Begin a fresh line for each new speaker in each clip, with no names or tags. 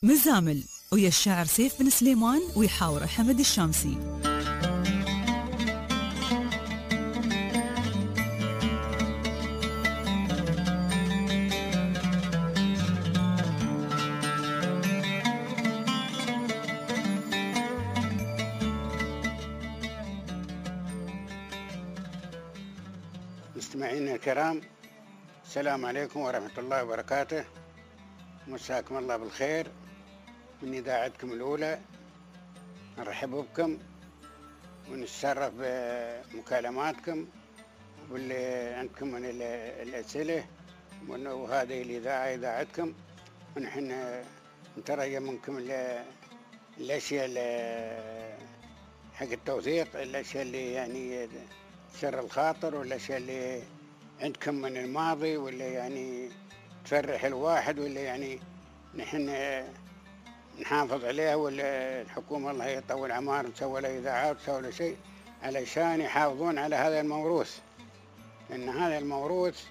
مزامل ويا الشاعر سيف بن سليمان ويحاوره حمد الشامسي.
مستمعينا الكرام، السلام عليكم ورحمة الله وبركاته. مساكم الله بالخير من إذاعتكم الأولى. نرحب بكم ونتشرف بمكالماتكم واللي عندكم من الأسئلة، وهذه الإذاعة إذاعتكم، ونحن نترجى منكم الأشياء حق التوثيق، الأشياء اللي يعني سر الخاطر، والأشياء اللي عندكم من الماضي واللي يعني تفرح الواحد، واللي يعني نحن نحافظ عليها، والحكومة الله يطول عمار تسوي له إذاعات وتسوي له شيء علشان يحافظون على هذا الموروث، لأن هذا الموروث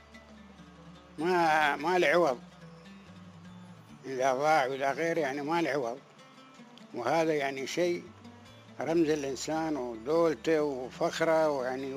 ما له عوض، إذا ضاع وإذا غيره يعني ما له عوض. وهذا يعني شيء رمز الإنسان ودولته وفخره، ويعني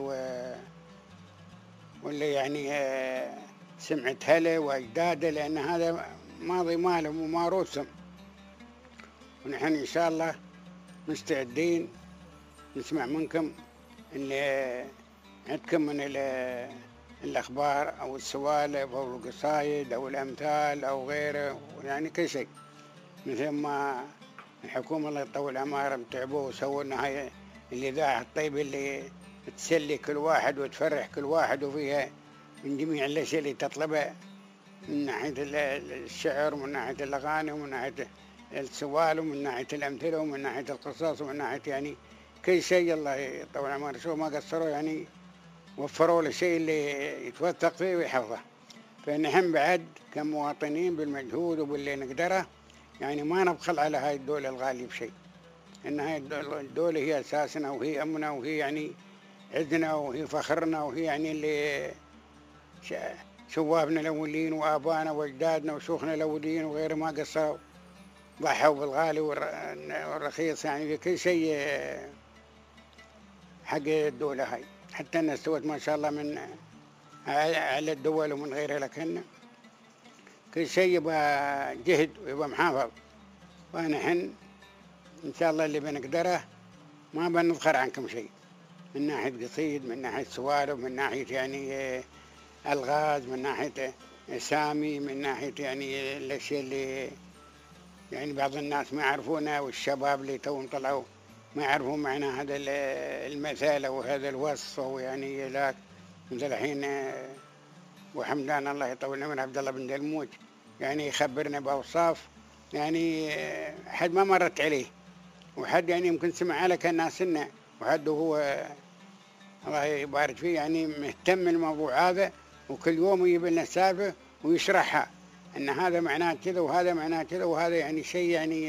واللي يعني سمعة هله وأجداده، لأن هذا ماضي مالهم وموروثهم. ونحن إن شاء الله مستعدين نسمع منكم اللي عندكم من الأخبار أو السوالف أو القصايد أو الأمثال أو غيره، يعني كل شيء، مثل ما الحكومة الله يطول عمارهم تعبوا وسووا لنا هاي الإذاعة الطيبة اللي تسلي كل واحد وتفرح كل واحد، وفيها من جميع الأشياء اللي تطلبها، من ناحية الشعر ومن ناحية الأغاني ومن ناحية السوال ومن ناحية الأمثلة ومن ناحية القصص ومن ناحية يعني كل شيء. الله يطول عمارهم، شو ما قصروا، يعني وفروا له الشيء اللي يتوثق فيه ويحفظه. فنحن بعد كمواطنين بالمجهود وباللي نقدره يعني ما نبخل على هاي الدولة الغالية بشيء، إن هاي الدولة هي أساسنا وهي أمنا وهي يعني عزنا وهي فخرنا، وهي يعني اللي شوابنا الأولين وآبانا وأجدادنا وشيوخنا الأولين وغير ما قصروا، ضحوا بالغالي والرخيص يعني في كل شيء حق الدولة هاي. حتى أنها استوت ما شاء الله من على الدول ومن غيرها، لكن كل شيء يبقى جهد ويبقى محافظ. ونحن إن شاء الله اللي بنقدره ما بنذخر عنكم شيء، من ناحية قصيد، من ناحية سوالف، من ناحية يعني ألغاز، من ناحية أسامي، من ناحية يعني الأشياء اللي يعني بعض الناس ما يعرفونها، والشباب اللي توهم طلعوا ما يعرفون معنى هذا المثال أو هذا الوصف، أو يعني ذاك مثل الحين وحمدان الله يطول عمره عبد الله بن دلموج يعني يخبرنا بأوصاف يعني حد ما مرت عليه، وحد يعني يمكن سمع على كالناس لنا، وحد هو الله يبارك فيه يعني مهتم الموضوع هذا، وكل يوم يجيب لنا سالفة ويشرحها، أن هذا معناه كذا وهذا معناه كذا، وهذا يعني شيء يعني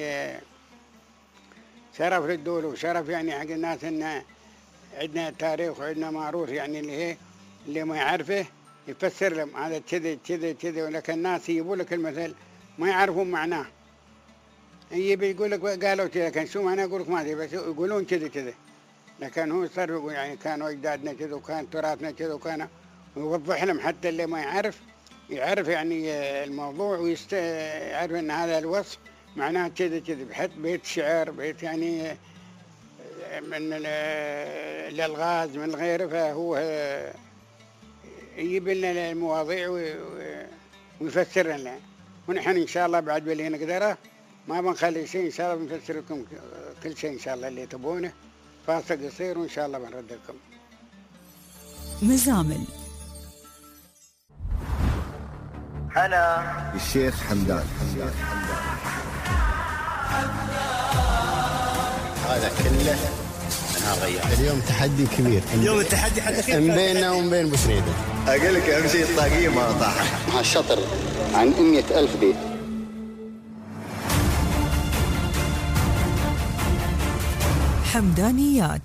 شرف للدولة وشرف يعني حق الناس، أن عندنا تاريخ وعندنا معروف، يعني اللي ما يعرفه يفسر لهم هذا كذا كذا كذا، ولكن الناس يجيبوا لك المثل ما يعرفون معناه، يجي يقول لك قالوا كذا، كان شو معناه يقول لك ما أدري، بس يقولون كذا كذا، لكن هو صار يقول يعني كانوا أجدادنا كذا وكان تراثنا كذا، وكان ويوضح لهم حتى اللي ما يعرف يعني الموضوع ويعرف أن هذا الوصف معناه كذا كذا، بحيث بيت شعر، بيت يعني من الألغاز من غيره، فهو يجيب لنا المواضيع ويفسر لنا. ونحن إن شاء الله بعد باللي نقدره ما بنخلي شيء، إن شاء الله بنفسر لكم كل شيء إن شاء الله اللي تبونه. فاصل قصير وإن شاء الله بنرد لكم.
مزامل.
أنا
الشيخ حمدان.
هذا كله أنا غير.
اليوم تحدي كبير،
اليوم التحدي حدك
بيننا وبين بوسنيدة.
أقول لك أهم شيء الطاقية ما طاحت
مع الشطر عن 100,000 بيت.
حمدانيات.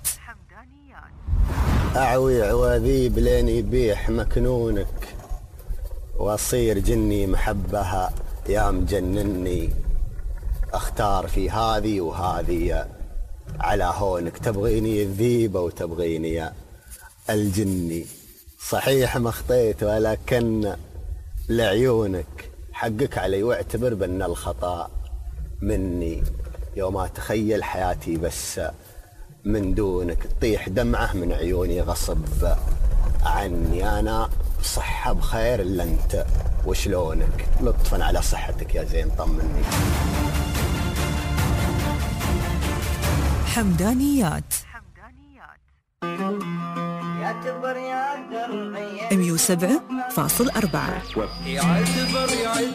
أعوي عواذيب لين يبيح مكنونك، وأصير جني محبها يا مجنني. اختار في هذه وهذه على هونك، تبغيني الذيبة وتبغيني الجني، صحيح ما خطيت ولكن لعيونك حقك علي، واعتبر بأن الخطأ مني يوم أتخيل حياتي بس من دونك، تطيح دمعة من عيوني غصب عني. أنا بصحة بخير إلا أنت وشلونك، لطفا على صحتك يا زين طمني.
حمدانيات 107.4.
يعتبر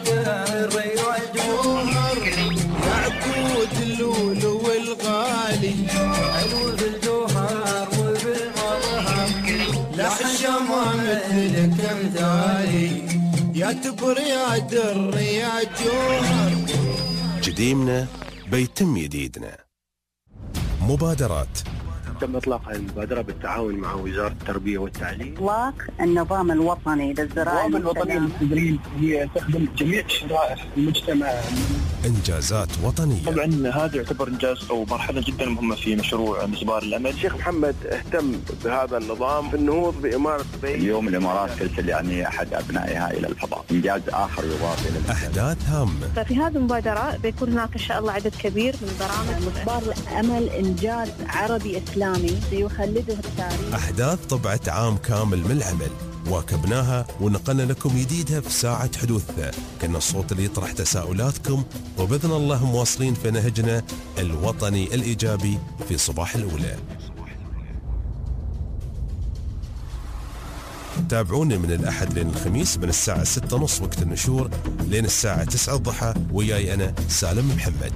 الرياجوهر يعقود اللول والغالي، حلو بالجوهر وبالمظهر، لحشمه مثلك امثالي، يعتبر يا در يا جوهر.
جديمنا بيتم جديدنا. مبادرات.
تم إطلاق المبادرة بالتعاون مع وزارة التربية والتعليم.
إطلاق النظام الوطني للزراعة.
النظام الوطني للتدريب هي تخدم جميع شرائح المجتمع.
إنجازات وطنية.
طبعا هذا يعتبر إنجاز أو مرحلة جدا مهمة في مشروع مسبار الأمل.
الشيخ محمد اهتم بهذا النظام في النهوض بإمارة بي.
اليوم الإمارات ترسل يعني أحد أبنائها إلى الفضاء، إنجاز آخر يضاف إلى
أحداث هامة.
ففي هذه المبادرة بيكون هناك إن شاء الله عدد كبير من برامج.
مسبار الأمل إنجاز عربي إسلامي سيخلده التاريخ.
أحداث طبعت عام كامل من العمل، واكبناها ونقلنا لكم جديدها في ساعة حدوثها، كنا الصوت اللي يطرح تساؤلاتكم، وبإذن الله مواصلين في نهجنا الوطني الإيجابي في صباح الأولى. تابعونا من الأحد لين الخميس من الساعة 6:30 وقت النشور لين الساعة 9 الضحى، وياي أنا سالم محمد.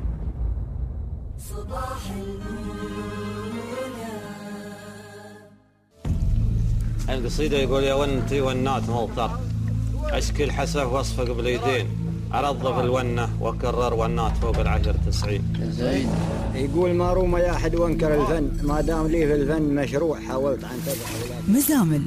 القصيدة يقول يا ونتي ونات ملطر، أشكي الحسف واصفق باليدين، أرضف الونة وكرر ونات فوق 10
زين. يقول ما روم يا أحد وانكر الفن، ما دام لي في الفن مشروع حاولت أن تضح.
مزامل.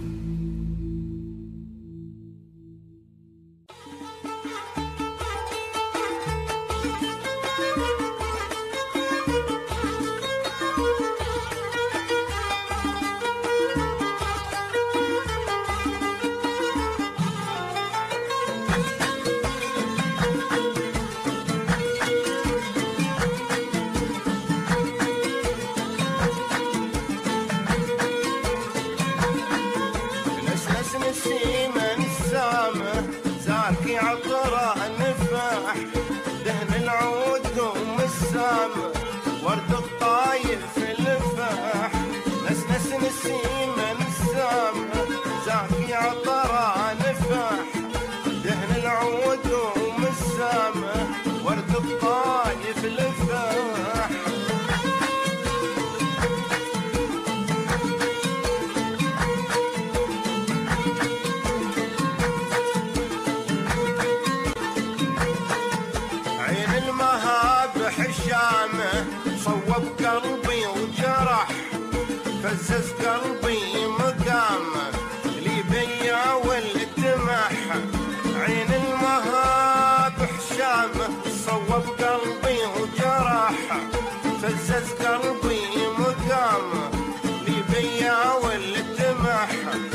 صوب قلبي وجرح، فزز قلبي مقامه لي بيا والتمح، عين المهاب حشامه صوب قلبي وجرح، فزز قلبي مقامه لي بيا والتمح.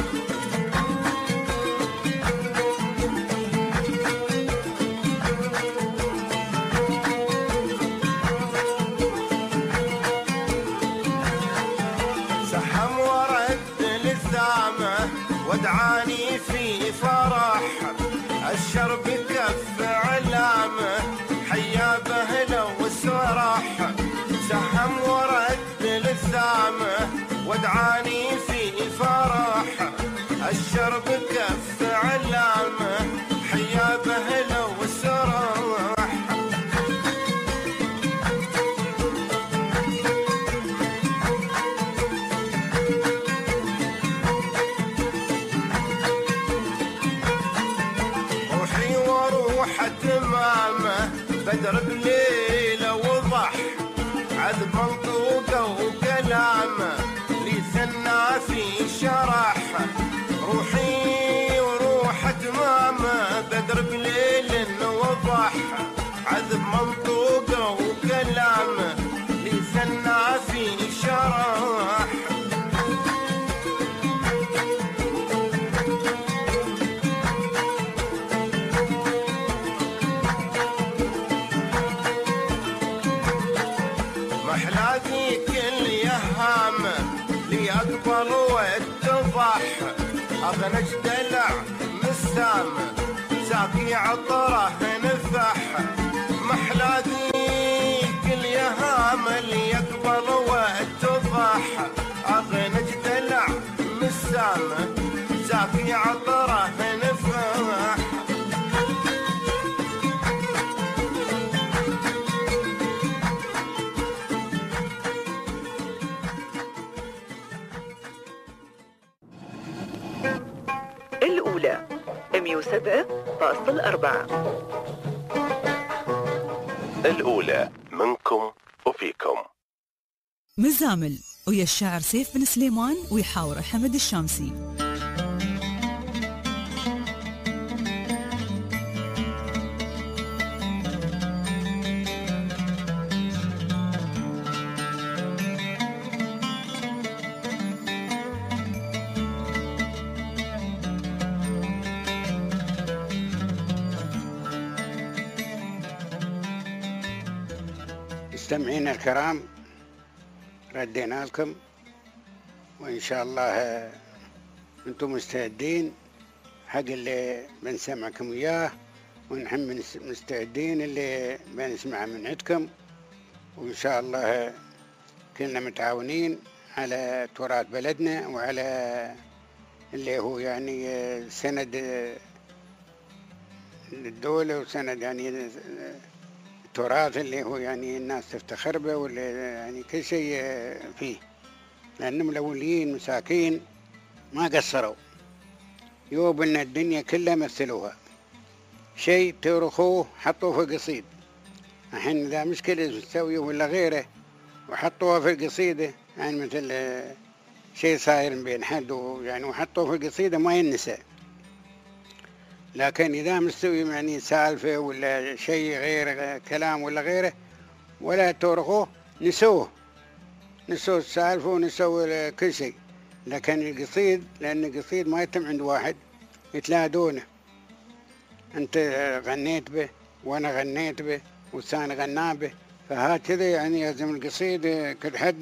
ودعاني في فرح، الشرب كف علامه حيا بهله وسرح، سهم ورد للثامه ودعاني في فرح، الشرب كف علامه حيا بهله وسرح. تمامه بدر بليله وضح، عذب منطوقه وكلامه لي ثنا في شرح، روحي وروح تمامه بدر بليل وضح، عذب منطوقه محلى ذيك اليهام لي أقبل واتضح أغنج دلع مسام ساقي عطره نفح محلى ذيك اليهام لي أقبل واتضح أغنج دلع مسام ساقي عطره نفح
الأولى 107.4.
الأولى منكم وفيكم.
مزامل ويا الشاعر سيف بن سليمان ويحاور حمد الشامسي.
مستمعينا الكرام، ردينا لكم وإن شاء الله أنتم مستعدين حق اللي بنسمعكم إياه، ونحن مستعدين اللي بنسمعه من عندكم، وإن شاء الله كلنا متعاونين على تراث بلدنا وعلى اللي هو يعني سند للدولة وسند يعني التراث اللي هو يعني الناس تفتخر به، واللي يعني كل شيء فيه، لأنهم الأوليين مساكين ما قصروا، يوب إن الدنيا كلها مثلوها، شيء ترخوه حطوه في قصيد. الحين إذا مشكلة تسويه ولا غيره وحطوها في القصيدة، يعني مثل شيء صاير بين حد يعني وحطوه في القصيدة ما ينسى. لكن إذا مستوي يعني سالفة ولا شيء غير كلام ولا غيره ولا تورخوه نسوه السالفة ونسوه كل شيء. لكن القصيد، لأن القصيد ما يتم عند واحد، يتلادونه، أنت غنيت به وأنا غنيت به والثاني غنى به، فهكذا يعني لازم القصيد كل حد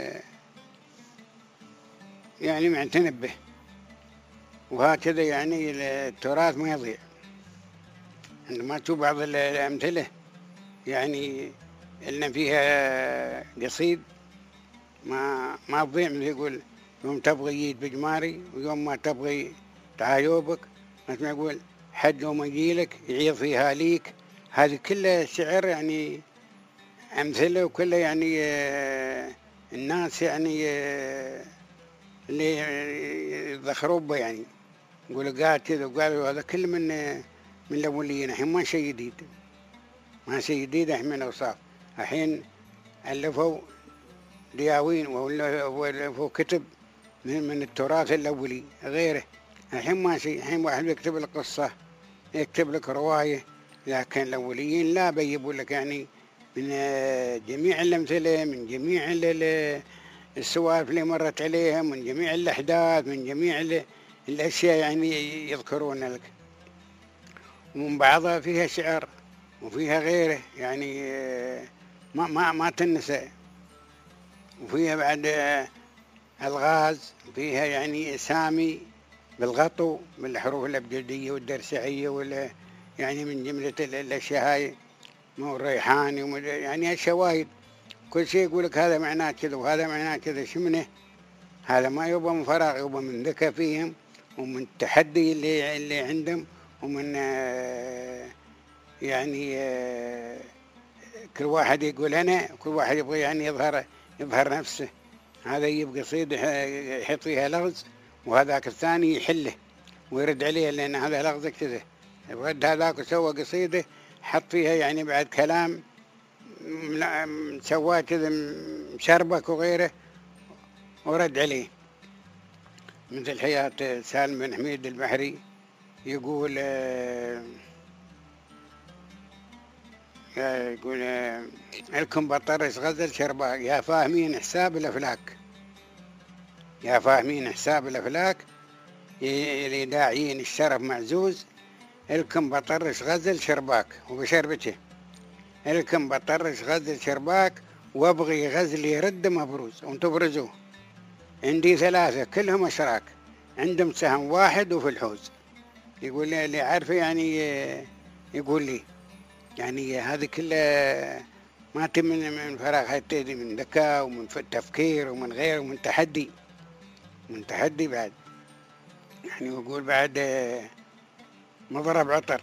يعني معتني به، وهكذا يعني التراث ما يضيع. عندما تشوف بعض الأمثلة يعني إن فيها قصيد ما تضيع، مثل يقول يوم تبغي يجيد بجماري ويوم ما تبغي تعايوبك، مثل ما يقول حد يوم يجيلك يعيض فيها ليك. هذه كلها شعر يعني أمثلة، وكلها يعني الناس يعني اللي يذخروا به يعني يقولوا قاعد كذا وقالوا هذا كله من الأوليين. الحين ما شيء جديد، ما شيء جديد الحين من أوصاف. الحين ألفوا دياوين وألفوا كتب من التراث الأولي غيره. الحين ما شيء، الحين واحد يكتب لك قصة، يكتب لك رواية، لكن الأوليين لا بيجيبوا لك يعني من جميع الأمثلة، من جميع السوالف اللي مرت عليها، من جميع الأحداث، من جميع الأشياء يعني يذكرون لك، ومن بعضها فيها شعر وفيها غيره يعني ما تنسى، وفيها بعد ألغاز، فيها يعني أسامي بالغطو بالحروف الأبجدية والدرسعية ولا يعني من جملة الأشياء هاي، مو الريحاني يعني الشواهد، كل شيء يقول لك هذا معناه كذا وهذا معناه كذا. شمنه هذا؟ ما يبقى من فراغ، يبقى من ذكاء فيهم ومن التحدي اللي عندهم، ومن يعني كل واحد يقول أنا، كل واحد يبغى يعني يظهر نفسه. هذا يبقى قصيد يحط فيها لغز، وهذاك الثاني يحله ويرد عليه لأن هذا لغز كذا. يبغى هذاك سوى قصيدة حط فيها يعني بعد كلام سواه كذا مشربك وغيره ورد عليه. مثل حياة سالم بن حميد البحري يقول لكم بطرس غزل شرباك، يا فاهمين حساب الأفلاك، يا فاهمين حساب الأفلاك اللي داعيين الشرف معزوز، لكم بطرس غزل شرباك وبشربته، لكم بطرس غزل شرباك وابغي غزل يرد مبروز وتبرزوه. عندي 3 كلهم أشراك عندهم سهم واحد وفي الحوز. يقول لي اللي عارفه يعني يقول لي يعني هذه كلها ما تم من فراغ، حتى من ذكاء ومن تفكير ومن غيره ومن تحدي، من تحدي بعد. يعني يقول بعد مضرب عطر،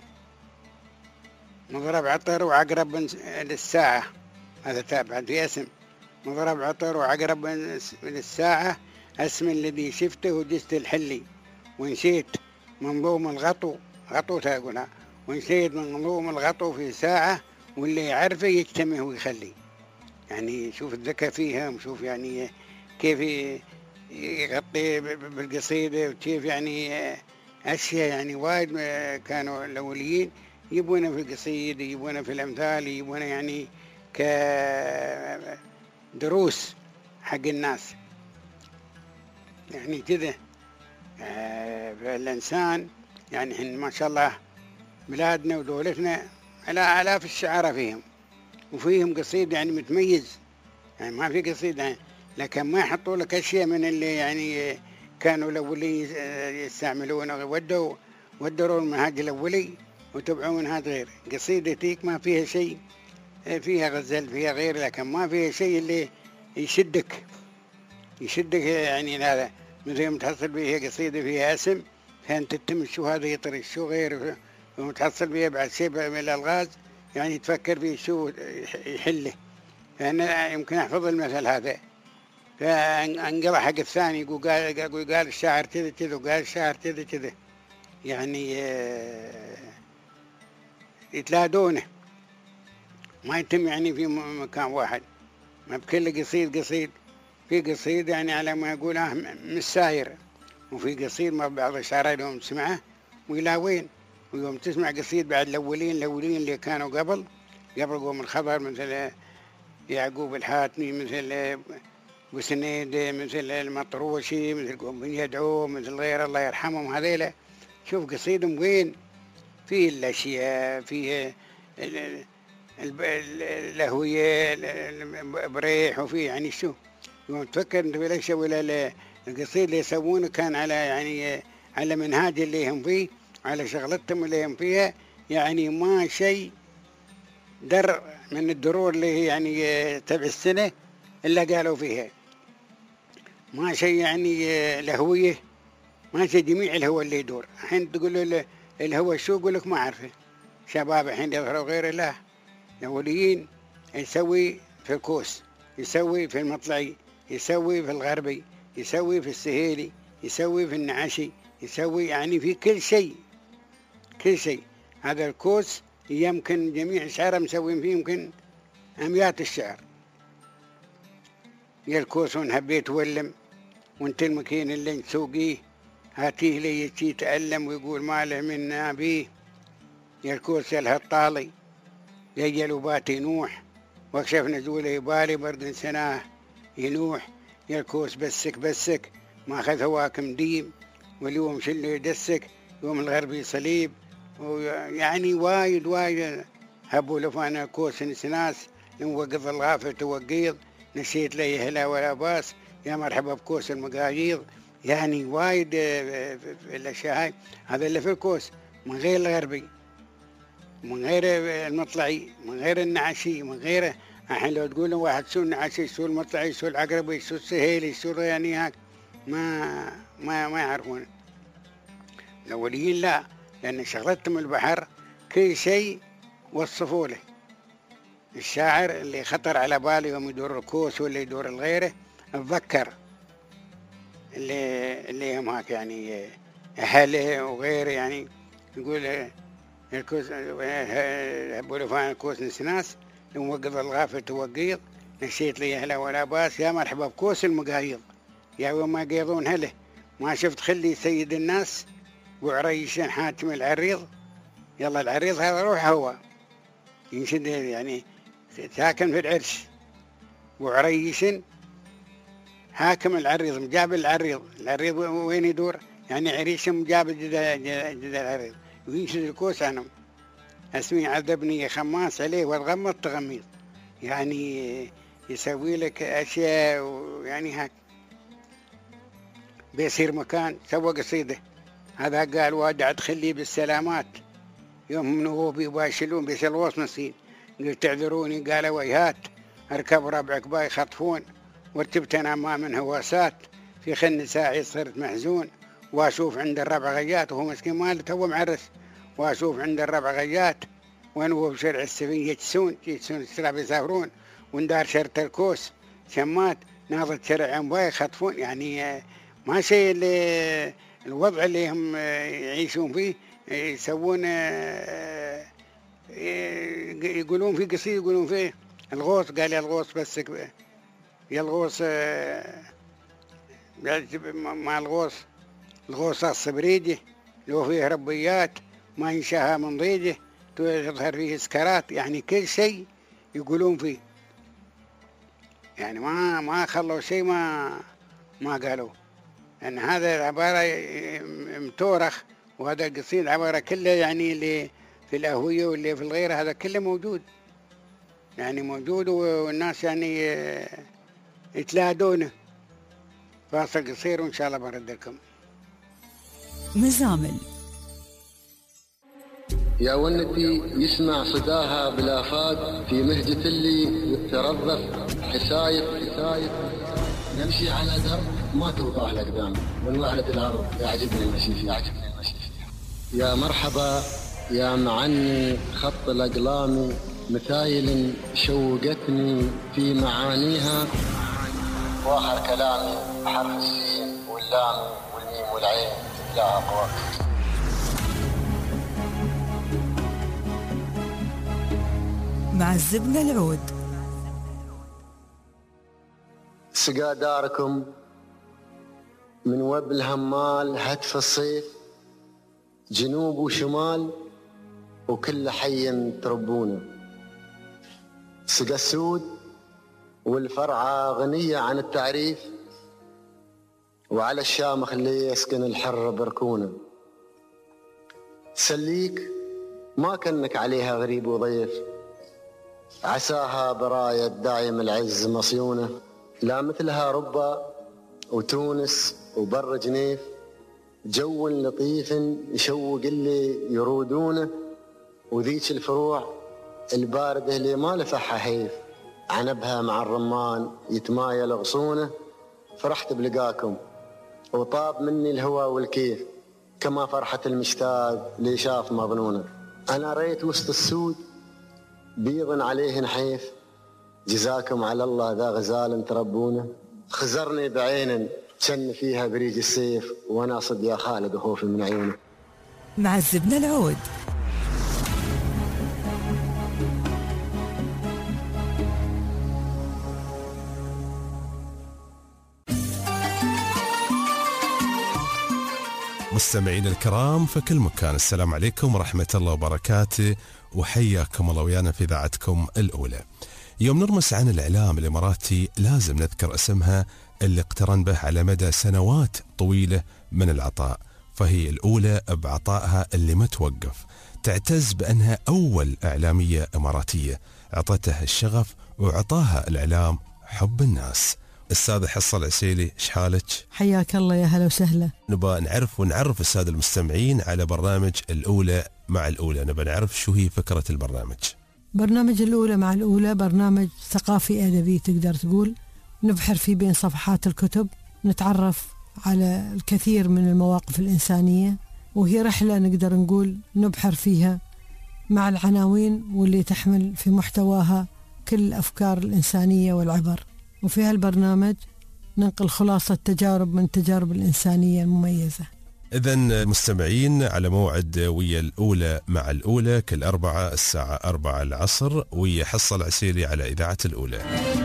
مضرب عطر وعقرب للساعة، هذا تابع في اسم مضرب عطر وعقرب للساعة، اسم الذي شفته وجست الحلي ونسيت منظوم الغطو، غطو تاقولها، ونسيت منظوم الغطو في ساعة، واللي يعرفه يجتمع ويخلي. يعني شوف الذكاء فيها، وشوف يعني كيف يغطي بالقصيدة، وكيف يعني أشياء يعني وايد كانوا الأوليين يبونه في القصيدة، يبونه في الأمثال، يبونه يعني كدروس حق الناس. يعني كذا فالإنسان يعني إحنا ما شاء الله بلادنا ودولتنا على آلاف الشعراء فيهم، وفيهم قصيدة يعني متميز، يعني ما في قصيدة يعني، لكن ما يحطوا لك أشياء من اللي يعني كانوا الأولين يستعملونه، ودروا المنهاج الأولي وتبعوا منهاج غير. قصيدتك ما فيها شيء، فيها غزل فيها غير، لكن ما فيها شيء اللي يشدك يعني. هذا مثل يوم تحصل بها قصيدة فيها اسم كانت تتم شو هذا يطري شو غيره، ومتحصل بها بعد شيء من الألغاز يعني تفكر فيه شو يحله. فأنا يمكن أحفظ المثل هذا. فانقضى حق الثاني يقول قال الشاعر كذا كذا، وقال الشاعر كذا كذا، يعني يتلادونه، ما يتم يعني في مكان واحد، ما بكل قصيد. في قصيد يعني على ما يقول مش ساير، وفي قصيد ما بعض الشعراء يوم تسمعه ويلاوين، ويوم تسمع قصيد بعد الأولين اللي كانوا قبل قوم الخبر، مثل يعقوب الحاتمي، مثل بوسنيد، مثل المطروشي، مثل قوم بن يدعو، مثل غير الله يرحمهم هذيلا. شوف قصيدهم وين فيه الأشياء، فيه الهوية بريح، وفيه يعني شو يوم تفكر انت بالاشياء ولا القصيد اللي يسوونه كان على يعني على منهاج اللي هم فيه، على شغلتهم اللي هم فيها، يعني ما شيء در من الدرور اللي هي يعني تبع السنة إلا قالوا فيها، ما شيء يعني الهوية، ما شيء جميع الهوى اللي يدور. الحين تقول له الهوى شو، يقول لك ما أعرفه. شباب الحين يظهروا غير الله، الأوليين يسوي في الكوس، يسوي في المطلعي، يسوي في الغربي، يسوي في السهيلي، يسوي في النعشي، يسوي يعني في كل شيء، كل شيء. هذا الكوس يمكن جميع الشعراء مسوين فيه يمكن أميات الشعر. يا الكوس ونهبيت ولم، وانت المكين اللي نسوقيه، هاتيه لي يجي تألم ويقول ما له من أبيه. يا الكوس يا الهطالي، يا الوبات ينوح، واكشف نزوله يبالي برد سناه ينوح. يا الكوس بسك ما أخذ هواك مديم، واليوم شلو يدسك يوم الغربي صليب. يعني وايد هبوا لفانا كوس نسناس، وقف الغافل توقيض، نسيت لي هلا ولا باس، يا مرحبا بكوس المقاييض. يعني وايد الأشياء هاي، هذا اللي في الكوس، من غير الغربي، من غير المطلعي، من غير النعشي، من غيره. الحين لو تقول واحد شو النعشي، شو المطلعي، شو العقربي، شو السهيلي، شو يعني هاك، ما يعرفون. الأوليين لا، لأن شغلتهم البحر كل شيء وصفوا له. الشاعر اللي خطر على باله يوم يدور الكوس ولا يدور الغيره، اتذكر اللي هم هاك يعني أهله وغيره، يعني يقول الكوس هبوا لفان الكوس نسناس، يوم وقف الغافل توقيض، نسيت لي هلا ولا باس، يا مرحبا بكوس المقايض. يا يوم ما قيضون هله، ما شفت خلي سيد الناس وعريش حاتم العريض. يلا العريض هذا روح هو ينشد، يعني ساكن في العرش، وعريش حاكم العريض، مجاب العريض وين يدور، يعني عريش مجاب جد العريض، وينشد الكوس عنهم. اسمي عذبني خماس عليه والغمض تغميض. يعني يسوي لك أشياء ويعني هاك بيصير مكان. سوى قصيدة، هذا قال وادع تخلي بالسلامات يوم من هو بيباشلون بيسلوص نسين. قلت اعذروني قال ويهات اركب ربعك باي خطفون وارتبت انا ما من هواسات في خن ساعي صرت محزون واشوف عند الربع غيات وهو مسكين مال تو معرس واشوف عند الربع غيات وين هو بشرع السفين يجسون السلاب يسافرون وندار شرط الكوس شمات ناظر شرع باي خطفون. يعني ما شيء اللي الوضع اللي هم يعيشون فيه يسوون يقولون في قصيدة يقولون فيه الغوص. قال يا الغوص بس يا الغوص مع الغوص الصبريدي لو فيه ربيات ما ينشاها من ضيجه تظهر فيه سكرات. يعني كل شيء يقولون فيه، يعني ما خلوا شيء ما قالوا. أن هذا العبارة متورخ وهذا القصيد عبارة كله يعني اللي في الأهوية واللي في الغير هذا كله موجود، يعني موجود والناس يعني يتلاقونه. فاصل قصير وإن شاء الله برد لكم.
مزامل
يا ونتي يسمع صداها بالآفاق في مهجة اللي يترضف حسايق نمشي على درب ما توضح الأقدام ونوعد الأرض يعجبني المشي فيها يا مرحبا يا معني خط الأقلام مثايل شوقتني في معانيها واخر كلامي حرف السين واللام والميم والعين تتلاها بوقت.
مع الزبدة العود.
سقى داركم من وبل همال هتف الصيف جنوب وشمال وكل حي تربونه. سقى السود والفرعة غنية عن التعريف وعلى الشامخ اللي يسكن الحر بركونه. سليك ما كنك عليها غريب وضيف عساها براية دايم العز مصيونه. لا مثلها ربا وتونس وبر جنيف جو لطيف يشوق اللي يرودونه. وذيك الفروع الباردة اللي ما لفحها حيف عنبها مع الرمان يتمايل غصونه. فرحت بلقاكم وطاب مني الهوى والكيف كما فرحة المشتاق اللي شاف مظنونه. أنا ريت وسط السود بيض عليه نحيف جزاكم على الله ذا غزال تربونه. خزرني بعين شن فيها بريج السيف وانا صد يا خالد وخوفي من عيونه.
مع الزبدة العود.
مستمعين الكرام في كل مكان، السلام عليكم ورحمة الله وبركاته وحياكم الله ويانا في إذاعتكم الأولى. يوم نرمس عن الإعلام الإماراتي لازم نذكر اسمها اللي اقترن به على مدى سنوات طويلة من العطاء، فهي الأولى بعطائها اللي ما توقف. تعتز بأنها أول إعلامية إماراتية عطتها الشغف وعطاها الإعلام حب الناس. السادة حصة العسيلي، ايش حالك؟
حياك الله، يا هلا وسهلا.
نبغى نعرف السادة المستمعين على برنامج الأولى مع الأولى. نبغى نعرف شو هي فكرة البرنامج.
برنامج الأولى مع الأولى برنامج ثقافي أدبي تقدر تقول، نبحر فيه بين صفحات الكتب، نتعرف على الكثير من المواقف الإنسانية، وهي رحلة نقدر نقول نبحر فيها مع العناوين واللي تحمل في محتواها كل الأفكار الإنسانية والعبر. وفي هالبرنامج ننقل خلاصة تجارب من تجارب الإنسانية المميزة.
إذن مستمعين على موعد ويا الأولى مع الأولى كل أربعة الساعة 4 العصر ويا حصة العسيلي على إذاعة الأولى.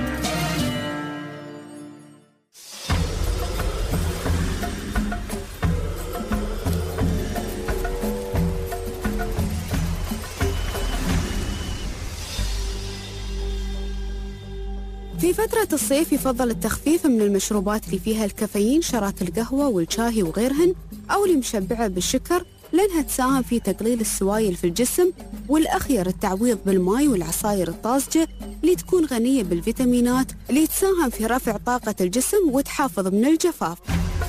في فترة الصيف يفضل التخفيف من المشروبات اللي فيها الكافيين، شرات القهوة والشاهي وغيرهن، أو اللي مشبعة بالشكر لأنها تساهم في تقليل السوائل في الجسم، والأخير التعويض بالماء والعصائر الطازجة اللي تكون غنية بالفيتامينات اللي تساهم في رفع طاقة الجسم وتحافظ من الجفاف.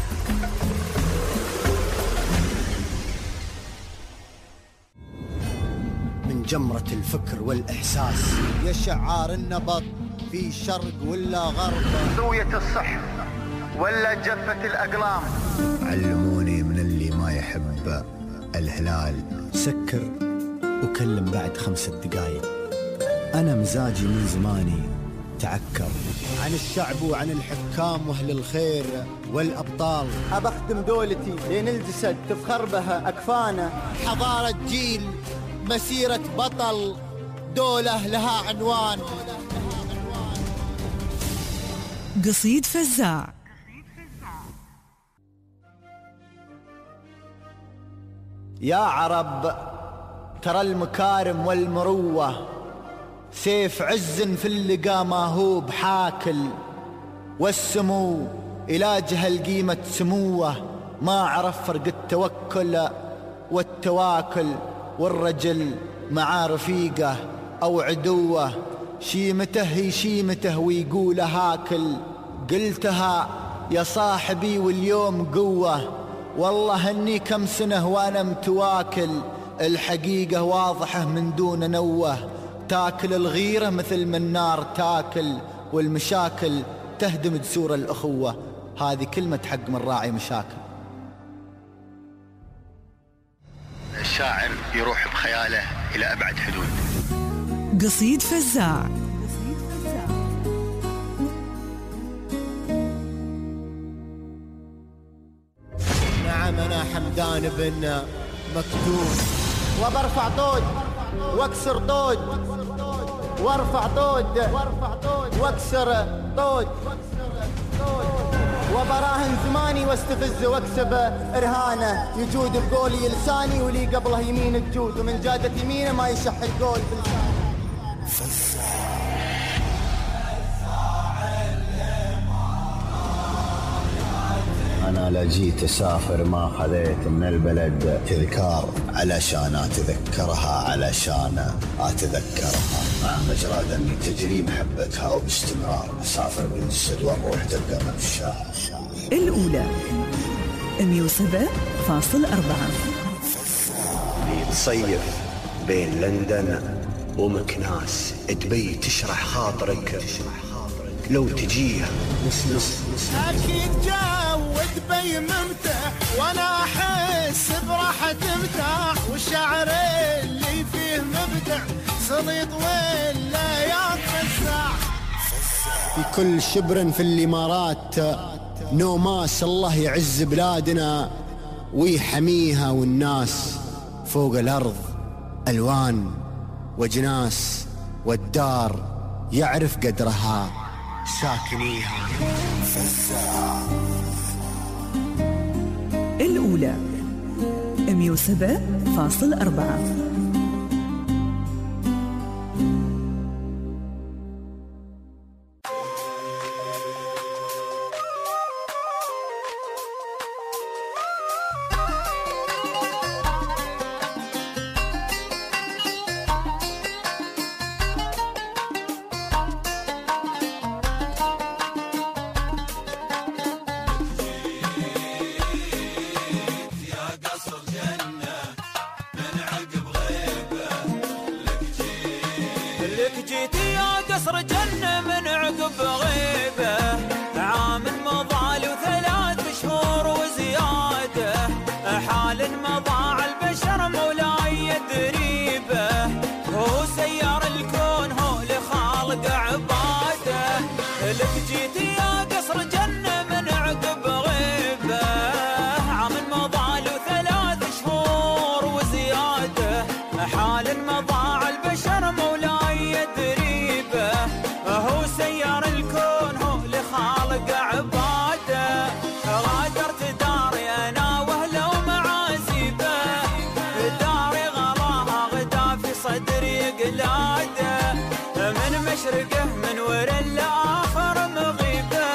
من جمرة الفكر والإحساس يا شعار النبض في شرق ولا غرب،
زوية الصح ولا جفة الأقلام.
علموني من اللي ما يحب الهلال سكر وكلم بعد 5 دقايق. أنا مزاجي من زماني تعكر عن الشعب وعن الحكام وأهل الخير والأبطال.
أبخدم دولتي لين الجسد تفخر بها أكفانا.
حضارة جيل، مسيرة بطل، دولة لها عنوان.
قصيد فزاع.
يا عرب ترى المكارم والمروة سيف عز في اللقا ما هو بحاكل، والسمو إلاجها القيمة سموه، ما عرف فرق التوكل والتواكل، والرجل مع رفيقه أو عدوه شيمته هي شيمته ويقول هاكل. قلتها يا صاحبي واليوم قوة، والله اني كم سنة وانا متواكل. الحقيقة واضحة من دون نوه، تاكل الغيرة مثل ما النار تاكل، والمشاكل تهدم جسور الأخوة. هذه كلمة حق من راعي مشاكل.
الشاعر يروح بخياله إلى أبعد حدود.
قصيد فزاع.
نعم أنا حمدان بن مكتوم،
وبرفع طود واكسر طود، وارفع طود واكسر طود، وبراهن زماني واستفز واكسب ارهانه. يجود بقولي لساني ولي قبله يمين تجود، ومن جادة يمينه ما يشح القول بلسانه.
أنا لا جيت أسافر ما خذيت من البلد تذكار، علشان أتذكرها علشان أتذكرها، مع مجرى دمي تجري محبتها وباستمرار أسافر بالجسد والروح تبقى مفشاها.
الأولى 107.4.
تصيف بين لندن ومكناس، تبي تشرح خاطرك لو تجيها نص.
أكيد جو دبي ممتع وأنا أحس براحة مرتاح، والشعر اللي فيه مبدع سليط ولا يتفزع.
في كل شبر في الإمارات نوماس، الله يعز بلادنا ويحميها، والناس فوق الأرض ألوان وجناس، والدار يعرف قدرها ساكنيها.
الأولى 107.4.
مشرقه من ور الآخر مغيبه،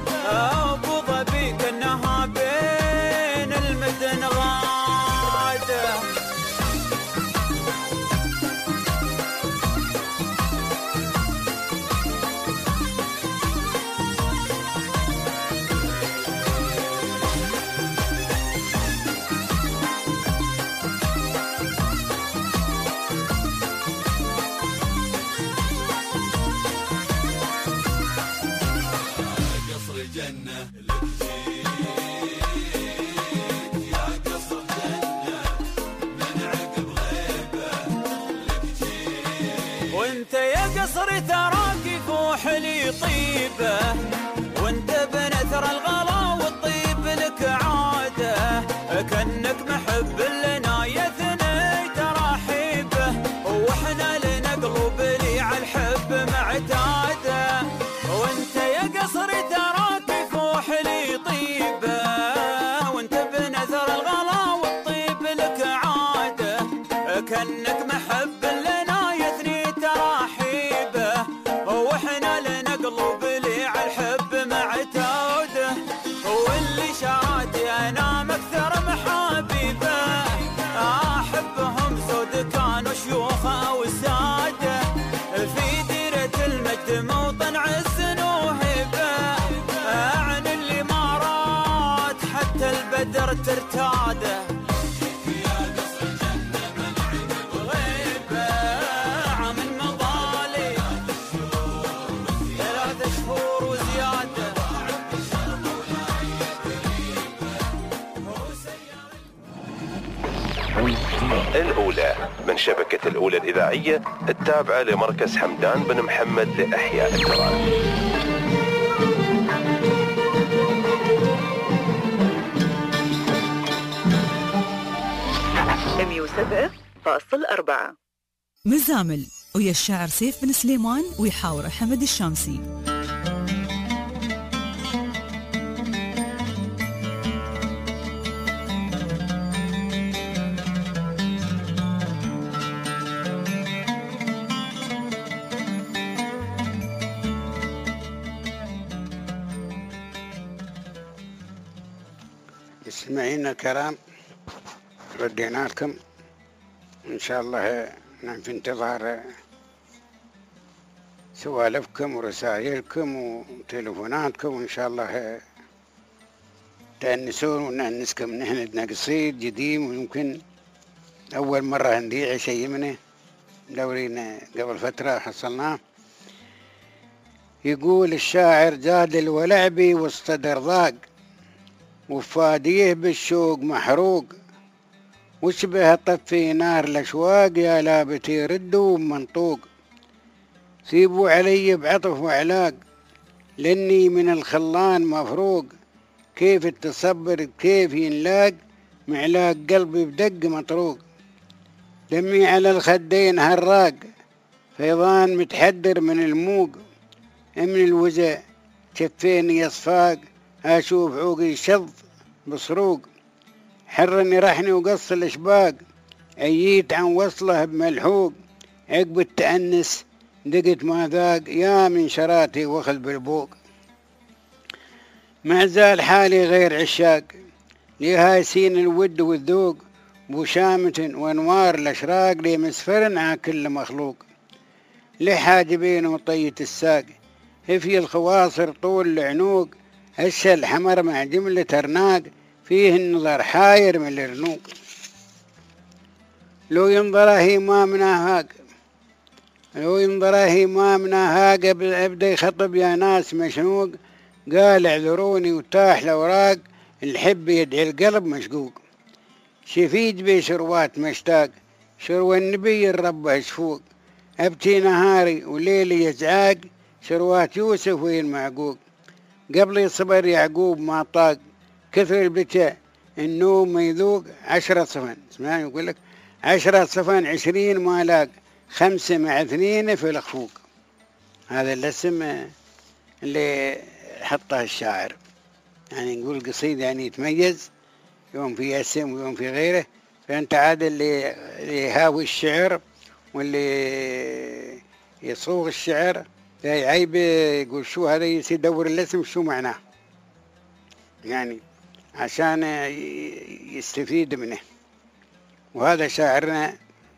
أبو ظبي كأنها بين المدن غاده. قصر تراك يفوح لي طيبه، وانت بنثر الغلا والطيب لك عاده، كأنك محب لنا يا ثني تراحيبه، واحنا لنا قلوب لي عالحب معتاده، وانت يا قصر تراك يفوح لي طيبه، وانت بنثر الغلا والطيب لك عاده، كأنك محب لنا يا ثني تراحيبه، واحنا لنا قلوب لي عالحب معتاده، واللي شاتي انام اكثر محابيبه، احبهم سود كانوا شيوخ او ساده، في ديرة المجد موطن عز وهبه، عن الامارات حتى البدر ترتاده،
الأولى من شبكة الأولى الإذاعية التابعة لمركز حمدان بن محمد لإحياء التراث.
مزامل ويا الشاعر سيف بن سليمان ويحاور حمد الشامسي.
مستمعينا الكرام، ردينا لكم إن شاء الله، نحن في انتظار سوالفكم ورسائلكم وتليفوناتكم، وإن شاء الله تأنسون ونأنسكم. نحن عندنا قصيد قديم ويمكن أول مرة نذيع شيء منه، دورينا قبل فترة حصلناه. يقول الشاعر: جادل ولعبي وسط درضاق، وفاديه بالشوق محروق، وشبه طفي نار الأشواق، يا لابتي ردوا منطوق، سيبوا علي بعطف وعلاق، لاني من الخلان مفروق، كيف التصبر كيف ينلاق، معلاق قلبي بدق مطروق، دمي على الخدين هراق، فيضان متحدر من الموق، من الوزع شفيني يصفاق، أشوف عوقي شظ بصروق، حرني رحني وقص الأشباق، عييت عن وصله بملحوق، عقب التأنس دقت ما ذاق، يا من شراتي وخذ بالبوق، ما زال حالي غير عشاق، لهايسين الود والذوق، بشامة وانوار الأشراق، لي مسفر ع كل مخلوق، لحاجبين وطية الساق، هفي الخواصر طول العنوق، هسه الحمر مع جملة أرناق، فيه النظر حاير من الرنوق، لو ينظره ما مناهاق، لو ينظره ما مناهاق، ابدا يخطب يا ناس مشنوق، قال اعذروني وتاح الأوراق، الحب يدعي القلب مشقوق، شفيج بشروات مشتاق، شروى النبي الرب شفوق، أبكي نهاري وليلي يزعاق، شروات يوسف وين معقوق، قبل صبر يعقوب ما طاق، كثر البكاء النوم ما يذوق، 10 صفن، اسمعني يقول لك 10 صفن 20 ما لاق، 5 مع 2 في الخفوق. هذا الاسم اللي حطه الشاعر، يعني نقول قصيدة يعني يتميز، يوم في اسم ويوم في غيره، فأنت عاد اللي يهاوي الشعر واللي يصوغ الشعر عيب يقول شو هذا، يدور الاسم شو معناه، يعني عشان يستفيد منه. وهذا شاعرنا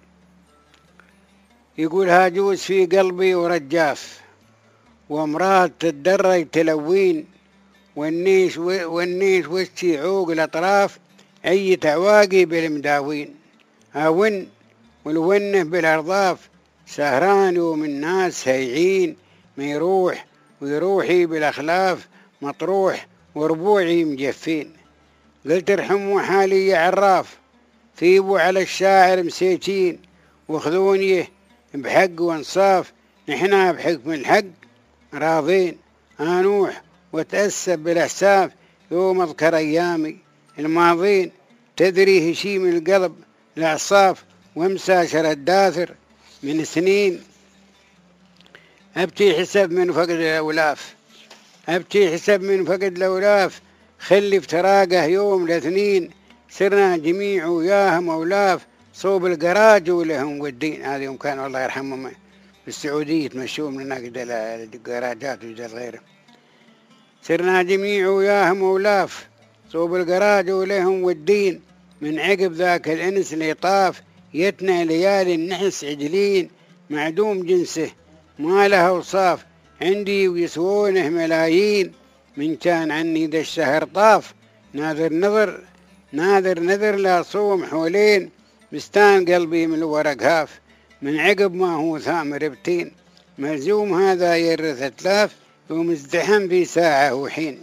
يقول: هاجوز في قلبي ورجاف، وامرأة تدرج تلوين، والنيش وشي عوق الأطراف، أي تعواقي بالمداوين، هاون والونه بالأرضاف، سهران ومن ناس هيعين، ما يروح ويروحي بالأخلاف، مطروح وربوعي مجفين، قلت ارحموا حالي يا عراف، ثيبوا على الشاعر مسيتين، وخذوني بحق وانصاف، نحنا بحكم الحق راضين، أنوح وتأسف بالأحساف يوم أذكر أيامي الماضين، تدري هشيم القلب الأعصاف ومساشر الداثر من سنين. أبكي حسب من فقد الأولاف، أبكي حسب من فقد الأولاف، خلي افتراقه يوم الاثنين، صرنا جميع وياهم أولاف صوب القراج ولهم والدين. هذا يوم كان الله يرحمهم في السعودية يتمشون من هناك القراجات وجدال غيره. صرنا جميع وياهم أولاف صوب القراج ولهم والدين، من عقب ذاك الأنس اللي طاف يتنى ليالي النحس عجلين، معدوم جنسه ما له أوصاف عندي ويسوونه ملايين، من كان عني ذا الشهر طاف ناذر نذر لا صوم حولين، بستان قلبي من الورق هاف، من عقب ما هو ثامر بتين، ملزوم هذا يرث اتلاف يوم ازدحم في ساعة وحين.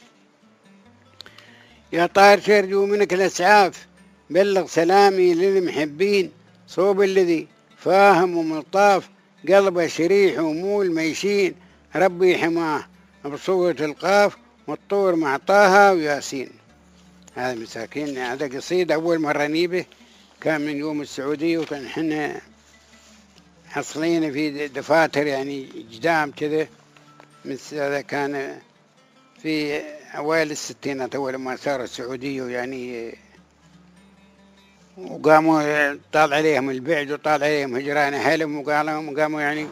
يا طار شرجو منك الأسعاف بلغ سلامي للمحبين، صوب الذي فاهم وملطاف قلبه شريح ومول ميشين، ربي حماه بصوة القاف والطور مع طه وياسين. هذا مساكين. هذا قصيدة أول مرة نيبه كان من يوم السعودية، وكان حنا حصلين في دفاتر يعني جدام كذا، هذا كان في أوائل الستينات أول ما صار السعودية، يعني وقاموا طال عليهم البعد وطال عليهم هجران أهلهم، وقاموا يعني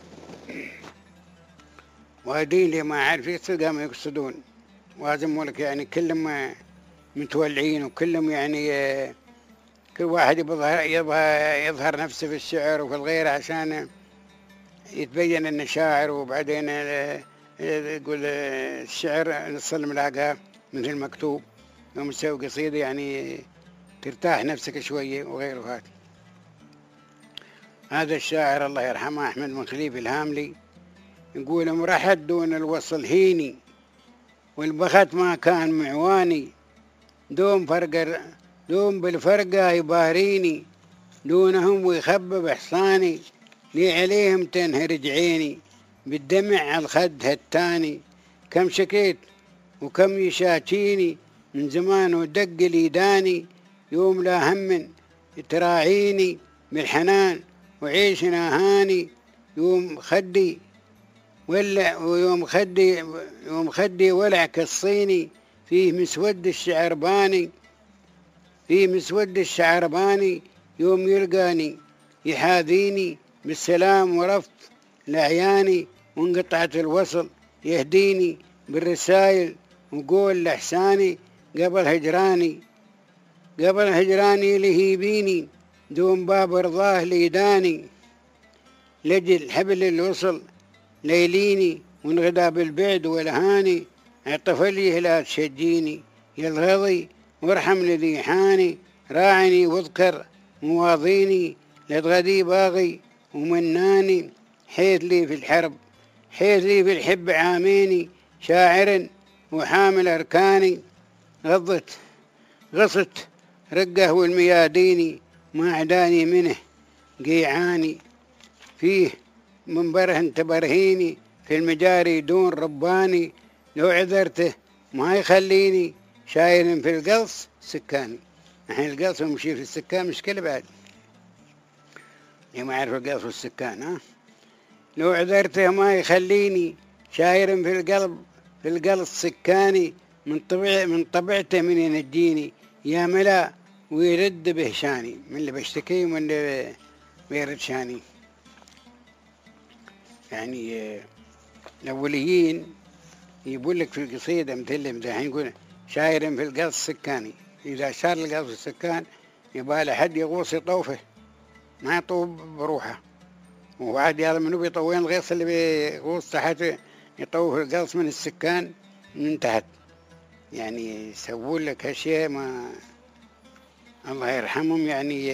وادين اللي ما عارف يقصد قاموا يقصدون، وازموا لك يعني كلهم متولعين، وكلهم يعني كل واحد يبغى يظهر نفسه في الشعر وفي الغير عشان يتبين انه شاعر، وبعدين يقول الشعر نص الملاقاه مثل المكتوب، يوم تسوي قصيدة يعني ترتاح نفسك شوية وغيره. هذا الشاعر الله يرحمه أحمد بن خليفة الهاملي يقول: مرحت دون الوصل هيني والبخت ما كان معواني، دوم بالفرقة يباريني، دونهم ويخبب إحصاني، لي عليهم تنهرج عيني، بالدمع على الخد هالتاني، كم شكيت وكم يشاكيني، من زمان ودق ليداني، يوم لا هم تراعيني بالحنان وعيشنا هاني، يوم خدي ولا ويوم خدي ولع كالصيني، فيه مسود الشعرباني، فيه مسود الشعرباني، يوم يلقاني يحاذيني بالسلام ورفض لعياني، وانقطعت الوصل يهديني بالرسائل وقول لحساني، قبل هجراني لهيبيني، دوم باب رضاه ليداني، لجل حبل الوصل ليليني، وانغدا بالبعد والهاني، اعطفلي لا تشجيني، يا الغضي وارحم لذي حاني، راعني واذكر مواضيني، لتغدي باغي ومناني، حيث لي في الحب عاميني، شاعر وحامل أركاني، غصت رقه والمياديني، ما عداني منه قيعاني، فيه من بره تبرهيني، في المجاري دون رباني، لو عذرته ما يخليني، شاير في القلص سكاني. الحين القلص ومشي في السكان مشكلة بعد، ما يعرف القلص والسكان. لو عذرته ما يخليني، شاير في القلص سكاني، من طبيعته من ينجيني، يا ملا ويرد به شاني، من اللي بشتكي ومن اللي بيرد شاني. يعني الأوليين يقول لك في القصيدة مثل اللي مدحين يقول: شاير في القلص سكاني، إذا شار القلص السكان يبقى لحد يغوص يطوفه، ما يطوف بروحه، وعاد هذا منو بيطوين الغيص اللي بيغوص تحت يطوف القلص من السكان من تحت. يعني يسوون لك هالشيء ما الله يرحمهم، يعني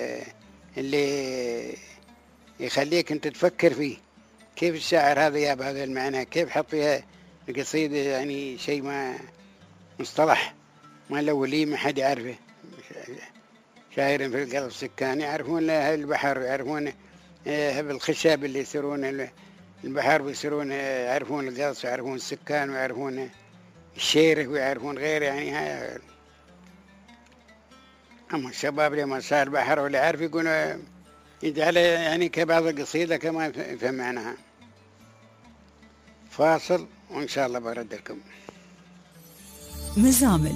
اللي يخليك انت تفكر فيه كيف الشاعر هذا جاب هذا المعنى، كيف حط فيها القصيدة، يعني شيء ما مصطلح ما الأولي ما حد يعرفه. شاعر في القلب سكان يعرفون البحر، يعرفون بالخشب اللي يسيرون البحر، ويصيرون يعرفون القص ويعرفون السكان ويعرفون الشيره ويعرفون غيره يعني. هاي أما الشباب اللي ما صار البحر ولا يعرف يقول يجعل يعني كبعض القصيدة كما يفهم معناها. فاصل وإن شاء الله برد لكم.
مزامل.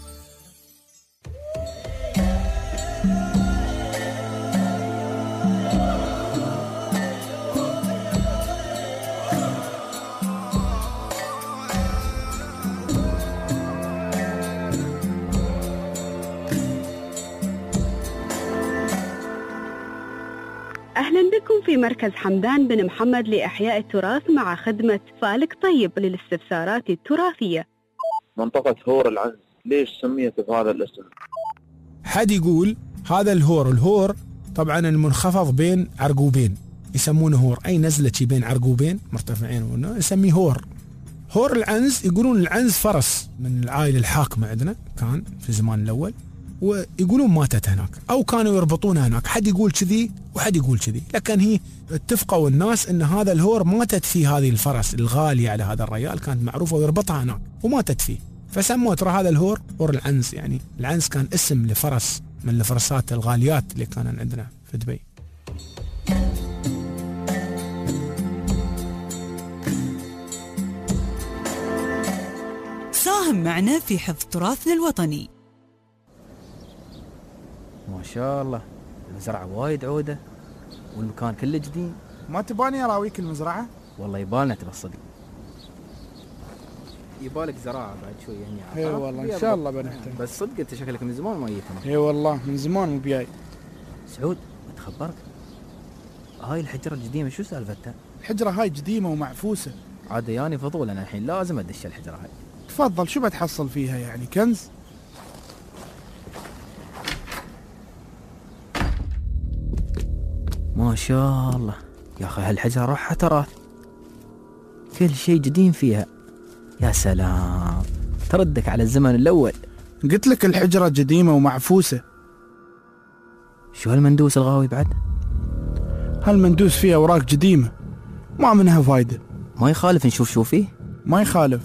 أهلا بكم في مركز حمدان بن محمد لإحياء التراث مع خدمة فالك طيب للاستفسارات التراثية.
منطقة هور العنز ليش سميت بهذا الاسم؟
حد يقول هذا الهور طبعا المنخفض بين عرقوبين يسمونه هور، أي نزلة بين عرقوبين مرتفعين يسميه هور العنز. يقولون العنز فرس من العائلة الحاكمة عندنا كان في الزمان الأول، ويقولون ماتت هناك أو كانوا يربطونها هناك. حد يقول كذي وحد يقول كذي، لكن هي اتفقوا الناس أن هذا الهور ماتت فيه هذه الفرس الغالية على هذا الرجال، كانت معروفة ويربطها هناك وماتت فيه، فسموه ترى هذا الهور العنز. يعني العنز كان اسم لفرس من الفرسات الغاليات اللي كان عندنا في دبي.
ساهم معنا في حفظ تراثنا الوطني.
ما شاء الله المزرعة وايد عودة والمكان كله جديد.
ما تباني اراويك المزرعة؟
والله يبالنا تبصدق، يبالك زراعة بعد شوي يعني.
اي والله ان شاء الله بنهتم.
بس صدق انت شكلك من زمان ما جيتنا.
اي والله من زمان مو بجاي.
سعود تخبرك هاي الحجرة القديمة شو سالفتها؟
الحجرة هاي قديمة ومعفوسة.
عاد ياني فضول انا الحين لازم ادش الحجرة هاي.
تفضل شو بتحصل فيها يعني كنز؟
ما شاء الله يا أخي هالحجرة روحها تراث، كل شيء قديم فيها. يا سلام تردك على الزمن الأول.
قلت لك الحجرة قديمة ومعفوسة.
شو هالمندوس الغاوي بعد؟
هالمندوس فيه أوراق قديمة ما منها فايدة.
ما يخالف نشوف شو فيه؟
ما يخالف.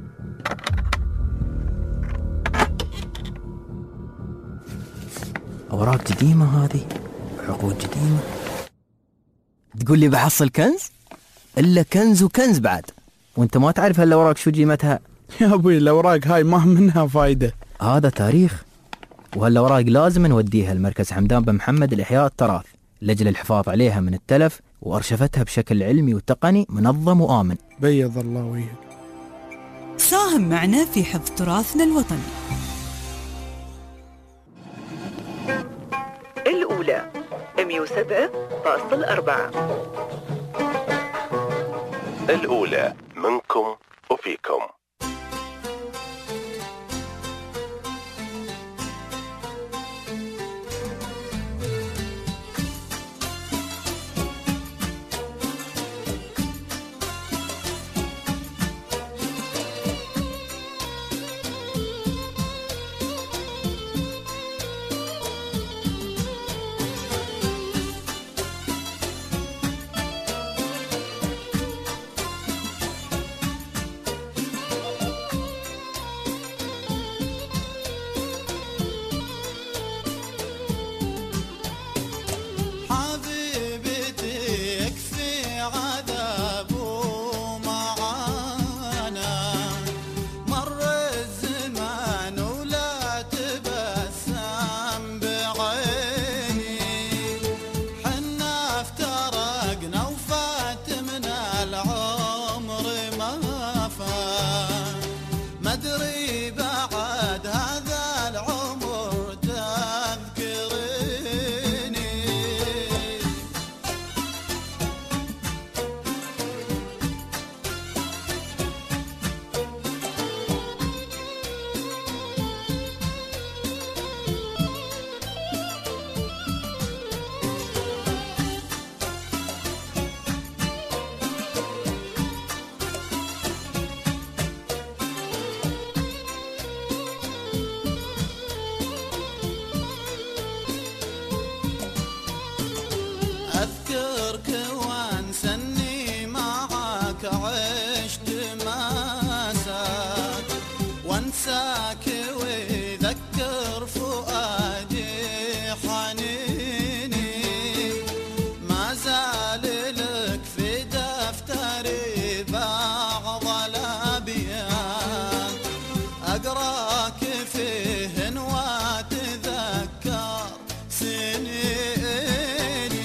أوراق قديمة هذه، عقود قديمة. تقول لي بحصل كنز؟ إلا كنز وكنز بعد، وانت ما تعرف هالأوراق شو قيمتها.
يا أبوي الأوراق هاي ما منها فايدة.
هذا تاريخ، وهالأوراق لازم نوديها لمركز حمدان بن محمد لإحياء التراث لأجل الحفاظ عليها من التلف وأرشفتها بشكل علمي وتقني منظم وآمن.
بيض الله وجهك.
ساهم معنا في حفظ تراثنا الوطني.
الأولى 107.4.
الأولى منكم وفيكم.
معاك عشت ماساك وانساك ويذكر فؤادي حنيني ما زال لك في دفتري بعض الأبيات أقراك فيهن وأتذكر سنيني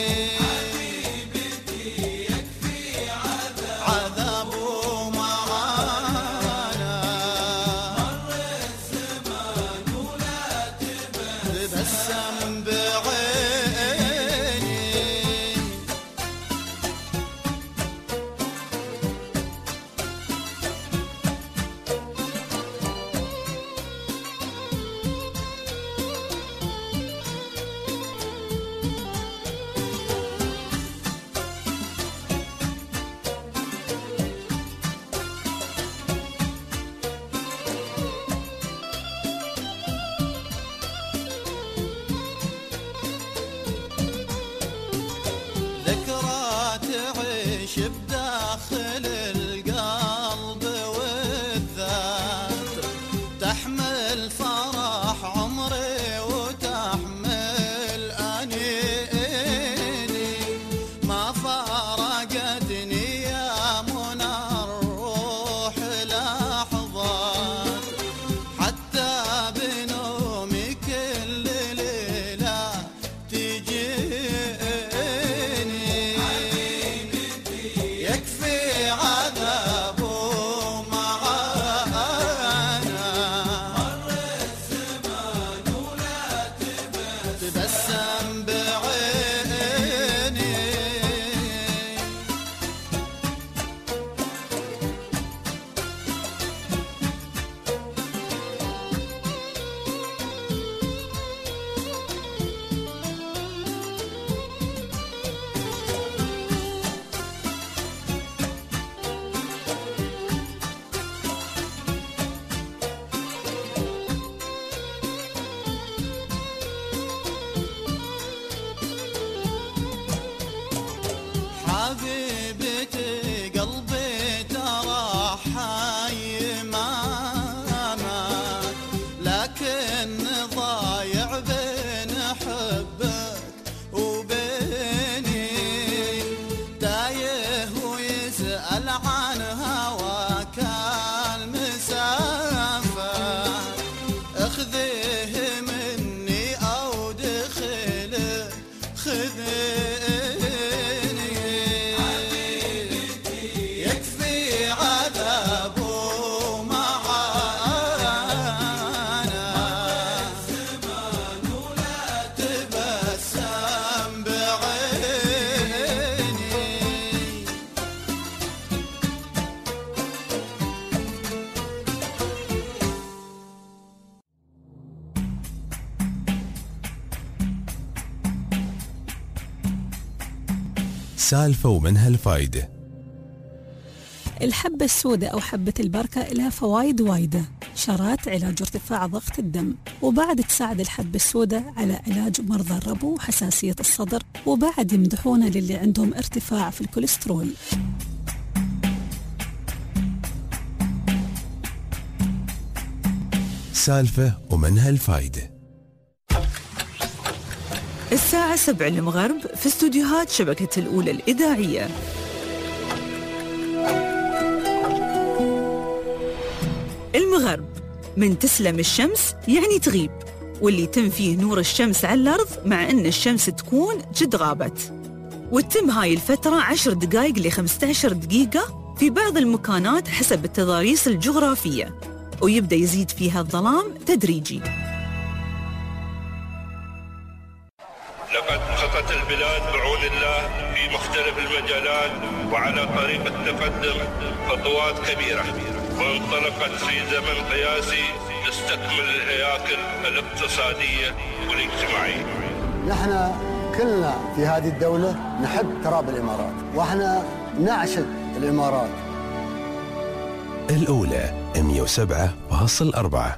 حبيبتي يكفي عذاب ومعانا مر الزمان ولا تبسم بعيني ذكرى تعيش بداخل القلب والذات تحمل فرح عمري وتحمل أنيني ما فارقتني يا منى الروح لحظات حتى بنومي كل ليلة تجيني يكفي عذاب ومعانا مر الزمان ولا تبسم بعيني حبيبتي قلبي ترى حي ما مات لكن ضايع بين حبك وبيني تايه ويسأل عن هواك المسافة اخذيه مني أو دخله خذيني يكفي عذاب ومعانا الزمان ولا تبسم بعيني
سالفة ومنها الفايدة.
الحبة السوداء أو حبة البركة لها فوائد وايدة، شرات علاج ارتفاع ضغط الدم، وبعد تساعد الحبة السوداء على علاج مرضى الربو وحساسية الصدر، وبعد يمدحونها للي عندهم ارتفاع في الكوليسترول.
سالفة ومنها الفايدة.
الساعة 7 المغرب في استوديوهات شبكة الأولى الإذاعية. المغرب من تسلم الشمس يعني تغيب، واللي يتم فيه نور الشمس على الأرض مع أن الشمس تكون جد غابت، وتتم هاي الفترة 10 دقائق ل 15 دقيقة في بعض المكانات حسب التضاريس الجغرافية، ويبدأ يزيد فيها الظلام تدريجي.
لقد خطت البلاد بعون الله في مختلف المجالات وعلى طريق التقدم خطوات كبيرة، وانطلقت في زمن قياسي تستكمل الهياكل الاقتصادية والاجتماعية.
نحن كلنا في هذه الدولة نحب تراب الإمارات، وإحنا نعشق الإمارات.
الأولى 107.4.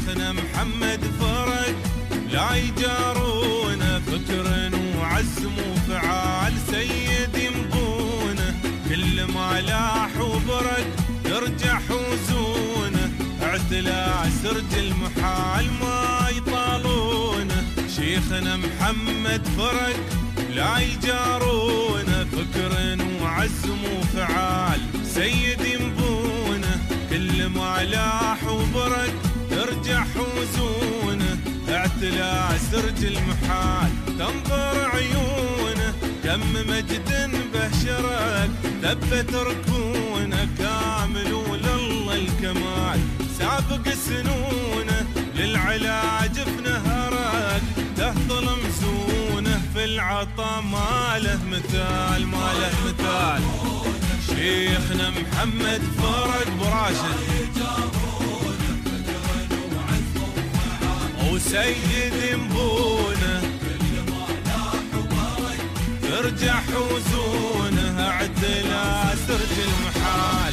شيخنا محمد فرق لا يجارونه، فكر وعزم وفعال سيد ينبونه، كل ما لاح وبرق يرجع حوزونه، اعتلى سرج المحال ما يطالونه، شيخنا محمد فرق لا يجارونه، فكر وعزم وفعال سيد ينبونه، كل ما لاح وبرق يرجع حوزونه، اعتلى سرج المحال تنظر عيونه، كم مجد به شرك ثبت ركونه، كامل ولله الكمال سابق سنونه، للعلاج في نهرك تهطل مزونه، في العطا ما له مثال ما له مثال، شيخنا محمد فرق براشد وسيد ينبونه، ترجع حوزونه، اعتلى سرج المحال.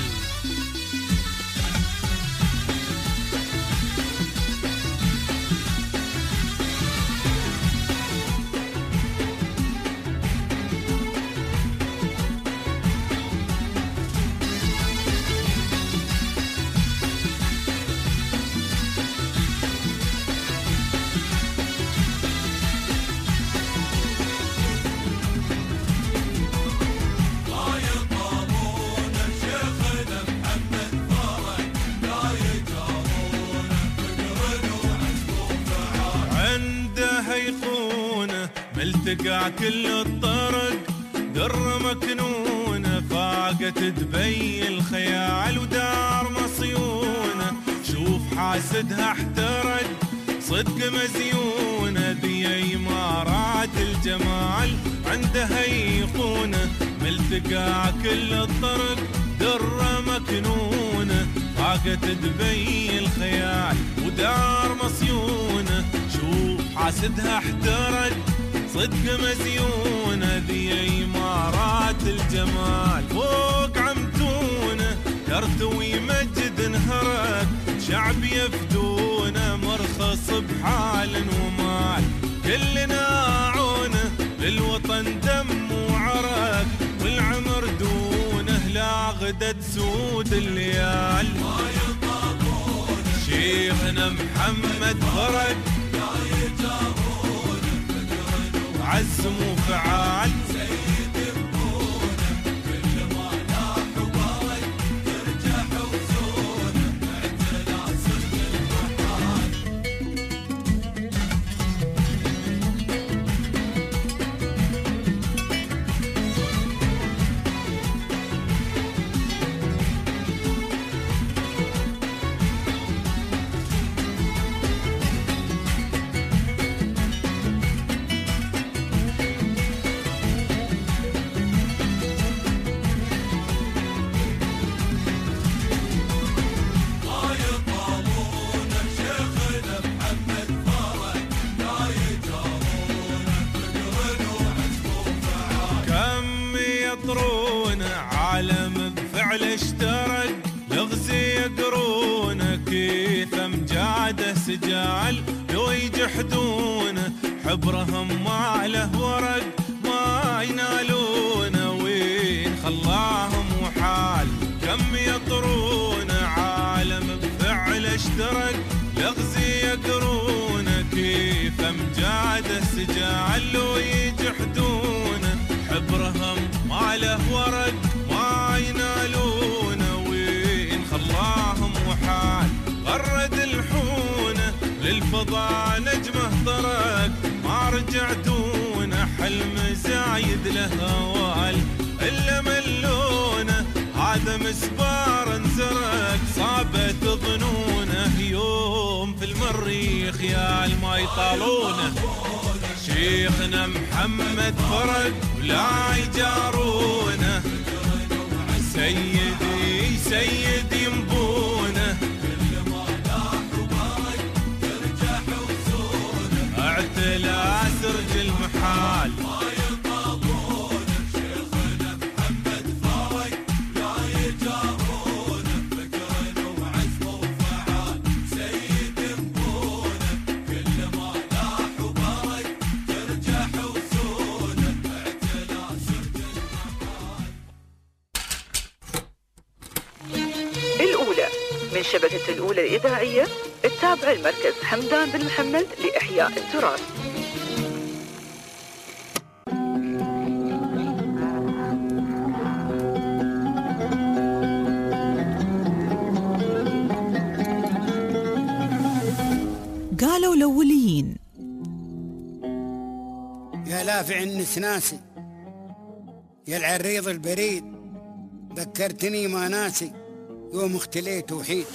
ملتقى كل الطرق در مكنونة، فاقت دبي الخيال ودار مصيونة، شوف حاسدها احترق صدق مزيونة، ذي إمارات الجمال عندها يقونة، ملتقى كل الطرق در مكنونة، فاقت دبي الخيال ودار مصيونة، شوف حاسدها احترق صدق مزيونة، ذي إمارات الجمال فوق عمتونة، ترتوي مجد انهرك شعب يفدونه، مرخص بحال ومال كلنا عونه، للوطن دم وعرق والعمر دونه، لا غدا تسود الليال، شيخنا محمد فرق عزم وفعال سيد ينبونه، كل ما لاح وبرق يرجع حوزونه، اعتلى سرج المحال. عالم بفعل اشترك لغزي يقرونه، كيف امجاده سجال لو يجحدونه، حبرهم ما له ورق ما ينالونه، وين خلاهم وحال كم يطرونه، عالم بفعل اشترك لغزي يقرونه، كيف امجاده سجال لو يجحدونه، حبرهم ما له ورق ما ينالونه، وين خلاهم وحال غرد الحونه، للفضاء نجمه طرق ما رجع دونه، حلم زايد له هوال الا ملونه، هذا مسبار انزرق صابت ظنونه، يوم في المريخ يا ما يطالونه، شيخنا محمد فرق ولا يجارونه، سيدي سيد ينبونه، كل ما لاح وبرق يرجع حوزونه، اعتلى سرج المحال.
من شبكة الأولى الإذاعية التابعة لمركز حمدان بن محمد لإحياء التراث.
قالوا الأوليين.
يا لافع النسناسي يا العريض البريد، ذكرتني ما ناسي يوم اختليت وحيد.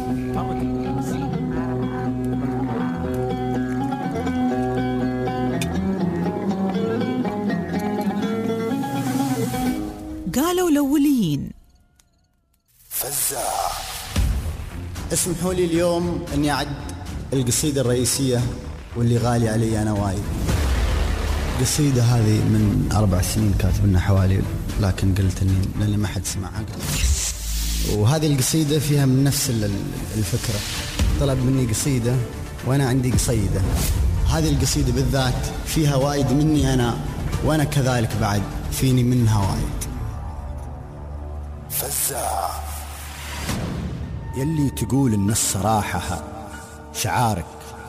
قالوا الأوليين.
فزاع. اسمحوا لي اليوم اني اعد القصيدة الرئيسية واللي غالي علي انا وايد. القصيدة هذه من 4 سنين كاتبنا حوالي، لكن قلت اني لاني ما حد سمعها. وهذه القصيدة فيها من نفس الفكرة. طلب مني قصيدة وانا عندي قصيدة. هذه القصيدة بالذات فيها وايد مني انا، وانا كذلك بعد فيني منها وايد. فزاع. يلي تقول ان الصراحة شعارك،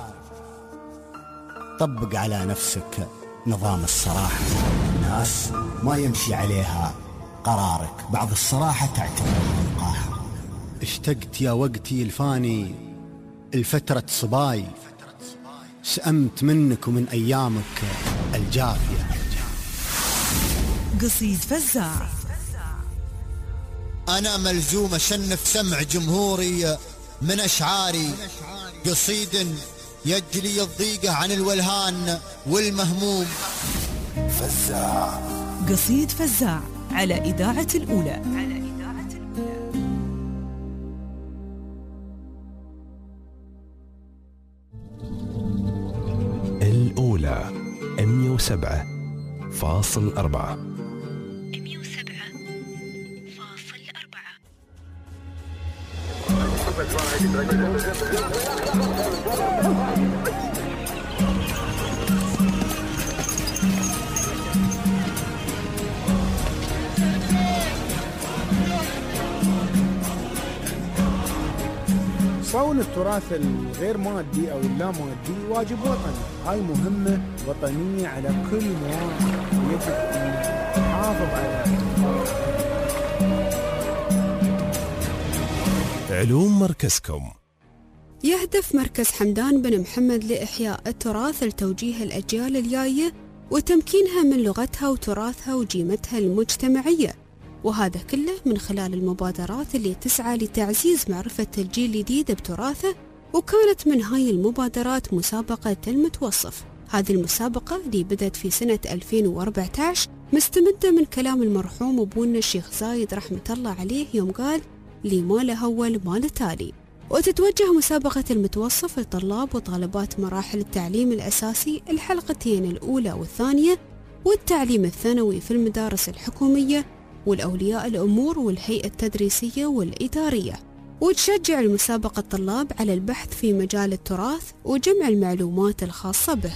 طبق على نفسك نظام الصراحة. الناس ما يمشي عليها قرارك، بعض الصراحة تعتبرها وقاحة. اشتقت يا وقتي الفاني الفترة صباي، سأمت منك ومن أيامك الجافية.
قصيد فزاع.
أنا ملزوم أشنف سمع جمهوري من أشعاري، قصيد يجلي الضيقة عن الولهان والمهموم.
فزاع.
قصيد فزاع على إذاعة الأولى.
الأولى 107.4.
صون التراث الغير مادي أو اللامادي واجب وطني. هاي مهمة وطنية على كل مواطن، يجب أن نحافظ عليها.
علوم مركزكم.
يهدف مركز حمدان بن محمد لإحياء التراث لتوجيه الأجيال الجاية وتمكينها من لغتها وتراثها وجيمتها المجتمعية، وهذا كله من خلال المبادرات اللي تسعى لتعزيز معرفة الجيل الجديد بتراثه. وكانت من هاي المبادرات مسابقة المتوصف. هذه المسابقة اللي بدأت في سنة 2014 مستمدة من كلام المرحوم أبونا الشيخ زايد رحمة الله عليه يوم قال: لي ما له أول ما له تالي. وتتوجه مسابقة المتوصف لطلاب وطالبات مراحل التعليم الأساسي الحلقتين الأولى والثانية والتعليم الثانوي في المدارس الحكومية والأولياء الأمور والهيئة التدريسية والإدارية. وتشجع المسابقة الطلاب على البحث في مجال التراث وجمع المعلومات الخاصة به.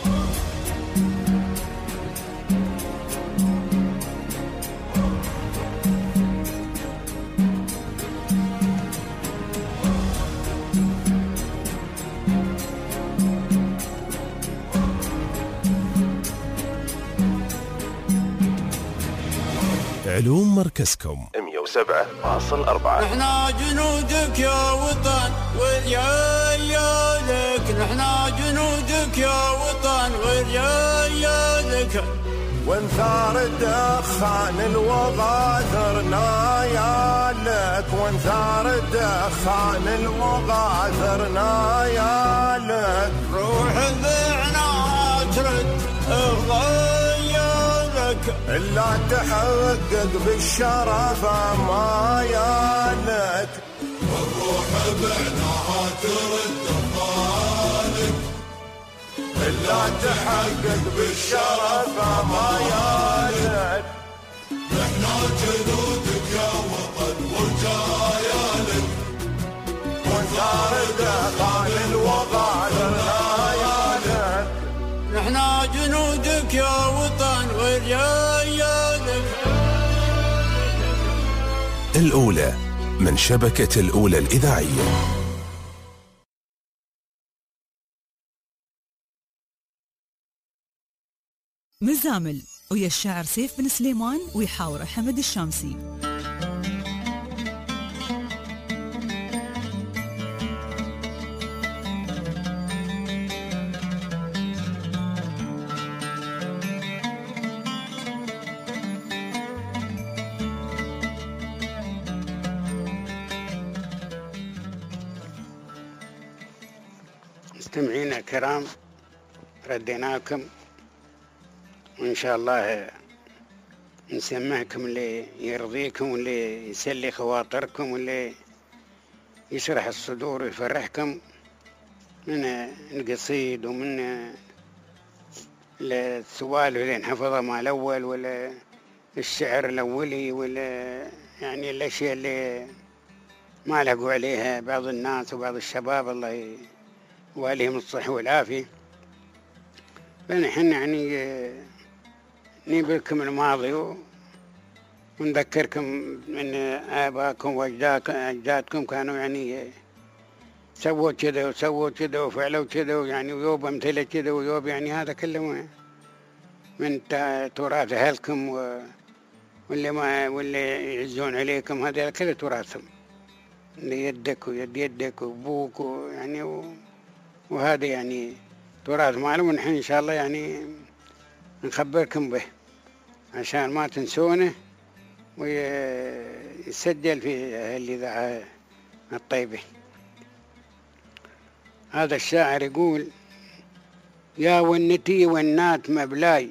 علوم مركزكم
107.4.
نحنا جنودك يا وطن ورجالك، نحنا جنودك يا وطن ورجالك.
وانثار الدخان الوغى ثرنا يالك، وانثار الدخان الوغى ثرنا يالك.
روح ذعنا ترد غيالك،
إلا تحقق بالشرف ما يالك.
والروح بعناها ترد غالك،
إلا تحقق بالشرف ما يالك.
نحنا جنودك يا وطن ورجالك،
وانثار الدخان الوغى ثرنا يالك.
نحنا جنودك يا وطن ورجالك.
الأولى من شبكة الأولى الإذاعية.
مزامل ويا الشاعر سيف بن سليمان ويحاوره حمد الشامسي.
مستمعينا الكرام، رديناكم وإن شاء الله نسمعكم اللي يرضيكم واللي يسلي خواطركم واللي يشرح الصدور ويفرحكم من القصيد ومن السوالف اللي نحفظها مع الأول ولا الشعر الأولي ولا يعني الأشياء اللي ما لقوا عليها بعض الناس وبعض الشباب الله يواليهم الصحة والعافية. فنحن يعني نبلكم الماضي ونذكركم من آباءكم وأجدادكم كانوا يعني سووا كذا وسووا كذا وفعلوا كذا يعني ويوب أمثلة كذا ويوب يعني هذا كله من تراث أهلكم واللي يعزون عليكم هذا كله تراثهم اللي يدك ويد يدك وأبوك يعني وهذا يعني تراث معلوم. ونحن إن شاء الله يعني نخبركم به عشان ما تنسونه ويسجل في الإذاعة الطيبة. هذا الشاعر يقول: يا ونتي والنات مبلاي،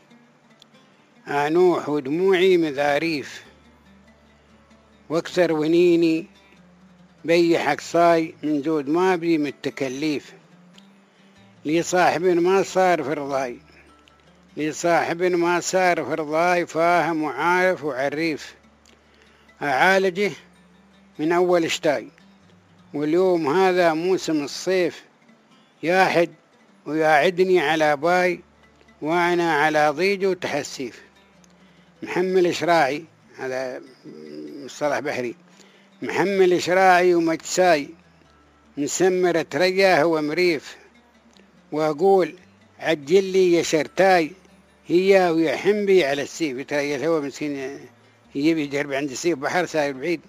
أنوح ودموعي مذاريف، واكسر ونيني بيح أقصاي من زود ما بي متكليف، لي صاحب ما صار في رضاي، لي صاحب ما صار في رضاي، فاهم وعارف وعريف، أعالجه من أول شتاي، واليوم هذا موسم الصيف، ياحد وياعدني على باي، وأنا على ضيج وتحسيف. محمل شراعي، هذا مصطلح بحري، محمل شراعي ومجساي، مسمر ترياه ومريف، وأقول عجل لي يا شرتاي، هي ويا حنبي على السيف. ترياه هو مسكين يبي يجرب عند السيف بحر ساير بعيد.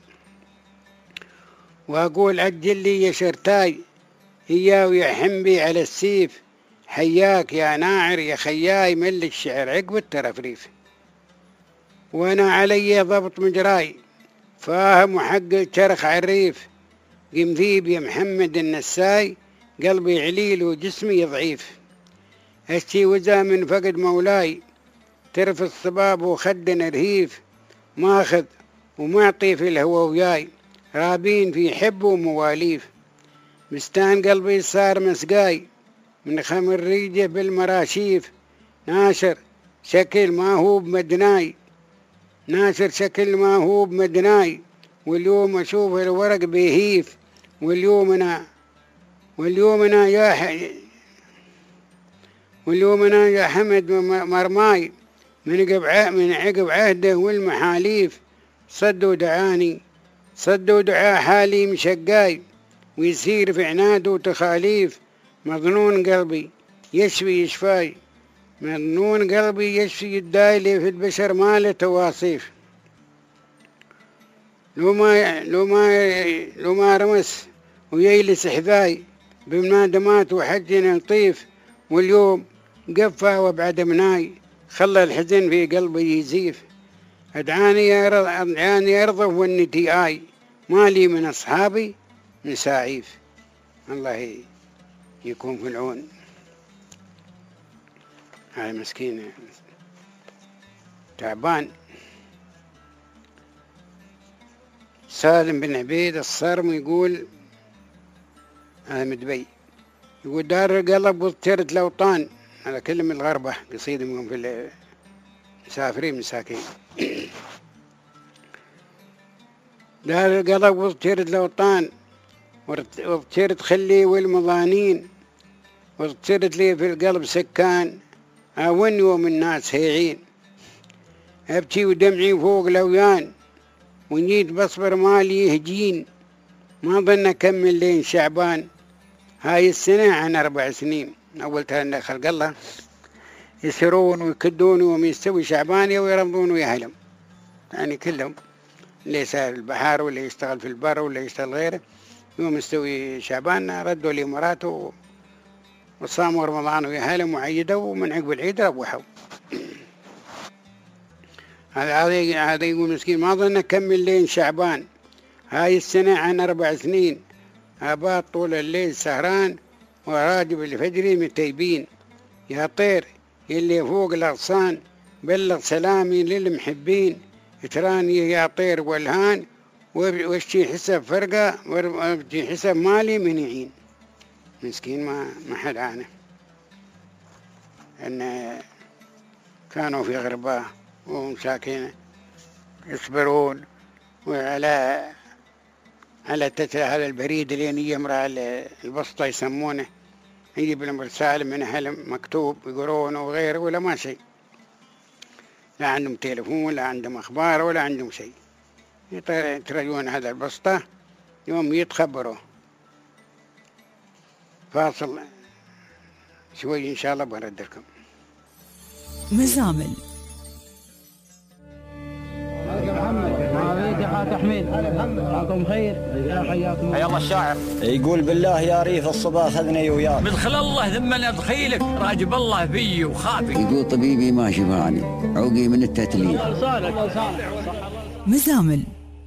وأقول عجل لي يا شرتاي، هي ويا حنبي على السيف، حياك يا ناعر يا خياي، ملك شعر عقب الترفريف. وأنا علي ضبط مجراي، فاهم وحق شرخ عريف، قمذيب يا محمد النساي، قلبي عليل وجسمي ضعيف، أشتي وزا من فقد مولاي، ترف الصباب وخدنا رهيف، ماخذ ومعطي في الهوى وياي، رابين في حب ومواليف، مستان قلبي صار مسقاي، من خمر ريجه بالمراشيف، ناشر شكل ما هو بمدناي، ناشر شكل ما هو بمدناي، واليوم أشوف الورق بيهيف، واليوم أنا يا حمد مرماي، من عقب عهده والمحاليف، صدوا دعاني صدوا دعاء حالي مشقاي، ويصير في عناد وتخاليف، مظنون قلبي يشفي يشفاي، مظنون قلبي يشفي يداي، لي في البشر ماله تواصيف، لو ما رمس ويجلس حذاي، بمنادمات وحج لطيف، واليوم قفى وابعد مناي، خلى الحزن في قلبي يزيف، أدعاني يرضف والنتي آي، مالي من أصحابي مساعيف. الله يكون في العون. هاي مسكينة تعبان. سالم بن عبيد الصرم يقول، هذا مدبي، يقول دار القلب واضطرت الأوطان، هذا كلمة الغربة، قصيدة منهم في المسافرين مساكين. دار القلب واضطرت الأوطان، واضطرت خلي والمضانين، واضطرت لي في القلب سكان، أون يوم الناس هيعين، أبكي ودمعي فوق لويان، ونجيت بصبر مالي هجين، ما ظن أكمل لين شعبان. هاي السنة عن 4 سنين، أول تهنى خلق الله يسرون ويكدون وهم يستوي شعبانية ويرمضون ويهلم، يعني كلهم اللي يسافر البحر ولا يشتغل في البر ولا يشتغل غيره، يوم يستوي شعبان ردوا لإماراته وصاموا رمضان ويهلم وعيدوا، ومن عقب العيد روحوا. هذا يقول مسكين ما ظن أكمل لين شعبان. هاي السنة عن 4 سنين، أبات طول الليل سهران وراجب الفجر متيبين. يا طير اللي فوق الأغصان بلغ سلامي للمحبين، تراني يا طير والهان واشتي حسب فرقة واشتي حسب مالي من يعين. مسكين ما حد عانه، أن كانوا في غربة ومساكين يصبرون وعلى هذا البريد اللي يمرأ البسطة يسمونه، يجيب لهم رسالة من أهل مكتوب يقرون وغيره، ولا ما شيء، لا عندهم تليفون ولا عندهم أخبار ولا عندهم شيء. يترجون هذا البسطة يوم يتخبروا. فاصل شوي إن شاء الله برد لكم.
مزامل
حالكم خير؟ حياكم
حيا الله. الشاعر
يقول بالله يا ريف الصبا خذني وياك،
مدخل الله ثم ادخيلك، راجب الله بي وخافي.
يقول طبيبي ما شفاني، عوقي من التتليف.
مزامل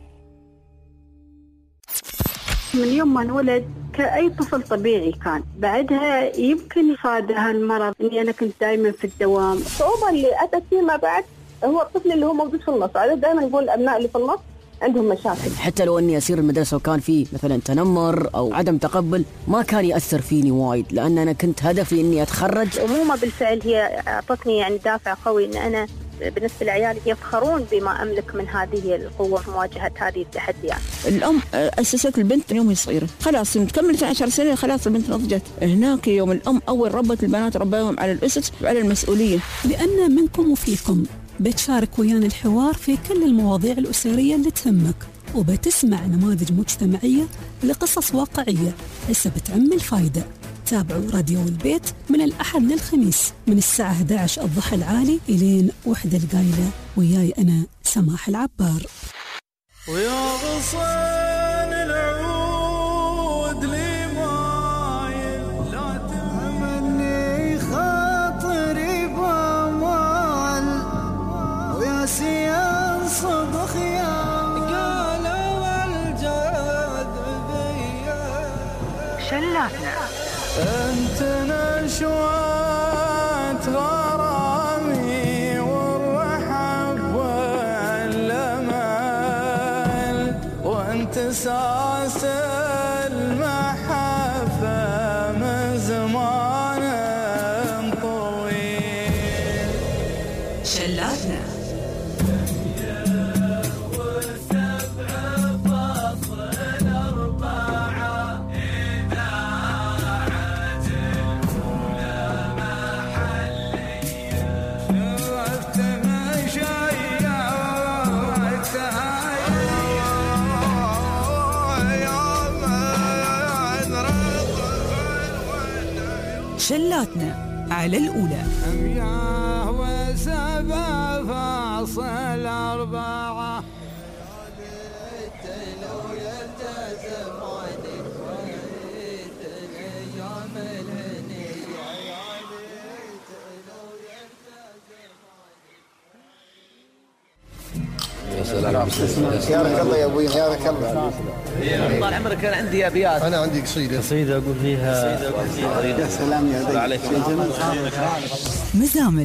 من يوم ما انولد كأي طفل طبيعي كان، بعدها يمكن يصادها هالمرض. اني انا كنت دائما في الدوام. الصعوبة اللي اتت فيما بعد هو الطفل اللي هو موجود في النص. هذا دائما نقول الابناء اللي في النص عندهم مشاكل.
حتى لو اني اسير المدرسه وكان في مثلا تنمر او عدم تقبل، ما كان ياثر فيني وايد، لان انا كنت هدفي اني اتخرج.
الامومه بالفعل هي اعطتني يعني دافع قوي، ان انا بالنسبه لعيالي يفخرون بما املك من هذه القوه في مواجهه هذه التحديات.
الام اسست البنت يوم صغيره، خلاص تكمل 12 سنه خلاص البنت نضجت. هناك يوم الام اول ربت البنات رباهم على الاسس وعلى المسؤوليه.
لان منكم وفيكم بتشارك ويانا الحوار في كل المواضيع الأسرية اللي تهمك، وبتسمع نماذج مجتمعية لقصص واقعية هسه بتعم الفايدة. تابعوا راديو البيت من الأحد للخميس من الساعة 11 الضحى العالي إلين 1 القايلة، وياي أنا سماح العبار.
ويا غصان العود لي مايل، لا تمني خاطري بامال، ويا سيان صبخ يا قالوا الجاد بيا.
شلاتنا
انت نشوات غرامي والرحب والامل، وانت ساس المحبه من زمان طويل.
شلاتنا شلاتنا على الأولى.
107.4.
يا سلام، يا رك الله يا ابوي، يا رك الله.
طال عمرك كان عندي ابيات.
انا عندي قصيده
اقول فيها.
يا سلام يا عليك.
مزامل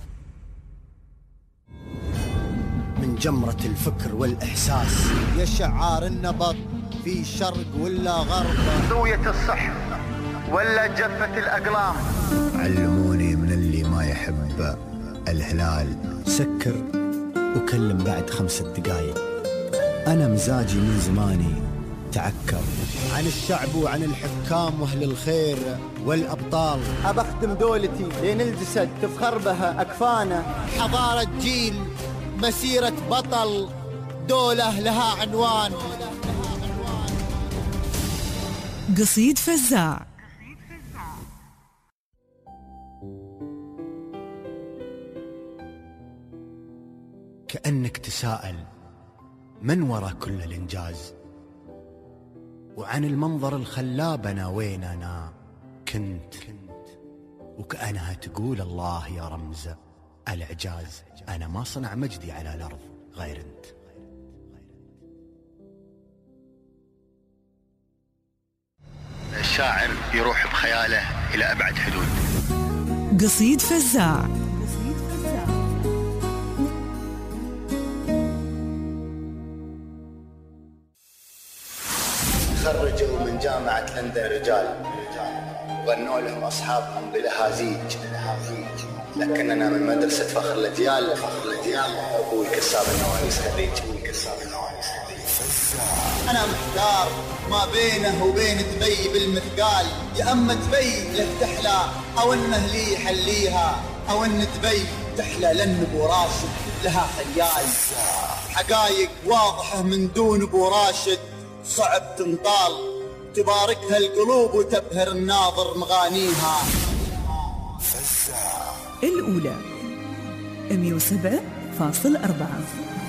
من جمرة الفكر والإحساس يا شعار النبض في شرق ولا غرب،
سوية الصح ولا جفة الأقلام.
علموني من اللي ما يحب الهلال سكر وكلم بعد 5 دقايق. أنا مزاجي من زماني تعكر عن الشعب وعن الحكام وأهل الخير والأبطال.
أبخدم دولتي لين الجسد تفخر بها أكفانه.
حضارة جيل، مسيرة بطل،
والدولة لها عنوان.
قصيد فزاع.
كأنك تساءل من وراء كل الإنجاز، وعن المنظر الخلاب أنا وين أنا كنت، وكأنها تقول الله يا رمز الإعجاز، أنا ما صنع مجدي على الأرض غير أنت.
الشاعر يروح بخياله إلى أبعد حدود.
قصيد فزاع.
خرجوا من جامعة لندن رجال وغنوا لهم أصحابهم بلهازيج، لكننا من مدرسة فخر الأجيال، أبوي كساب النوانيس خريج. أنا محتار ما بينه وبين دبي بالمثقال، يا أما دبي له تحلى أو إنه لي يحليها، أو إن دبي تحلى لأن أبو راشد لها خيال. حقايق واضحة من دون أبو راشد صعب تنطال، تباركها القلوب وتبهر الناظر مغانيها.
الأولى 107.4.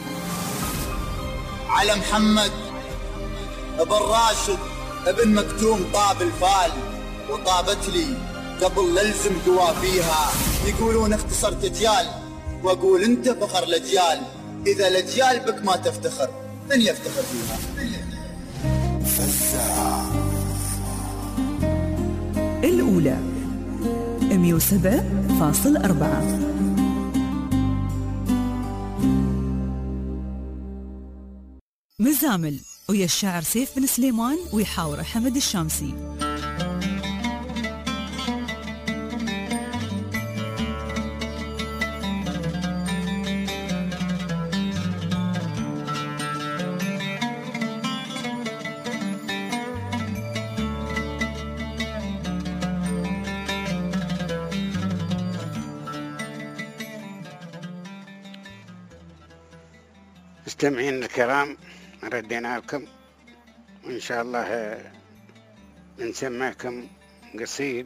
على محمد ابن راشد ابن مكتوم طاب الفال، وطابت لي قبل للزم قوافيها. يقولون اختصرت اجيال، واقول انت فخر الاجيال، اذا الاجيال بك ما تفتخر من يفتخر فيها.
الأولى 107.4. مزامل ويا الشاعر سيف بن سليمان ويحاور حمد الشامسي.
مستمعين الكرام، ردينا لكم وإن شاء الله نسمعكم قصيد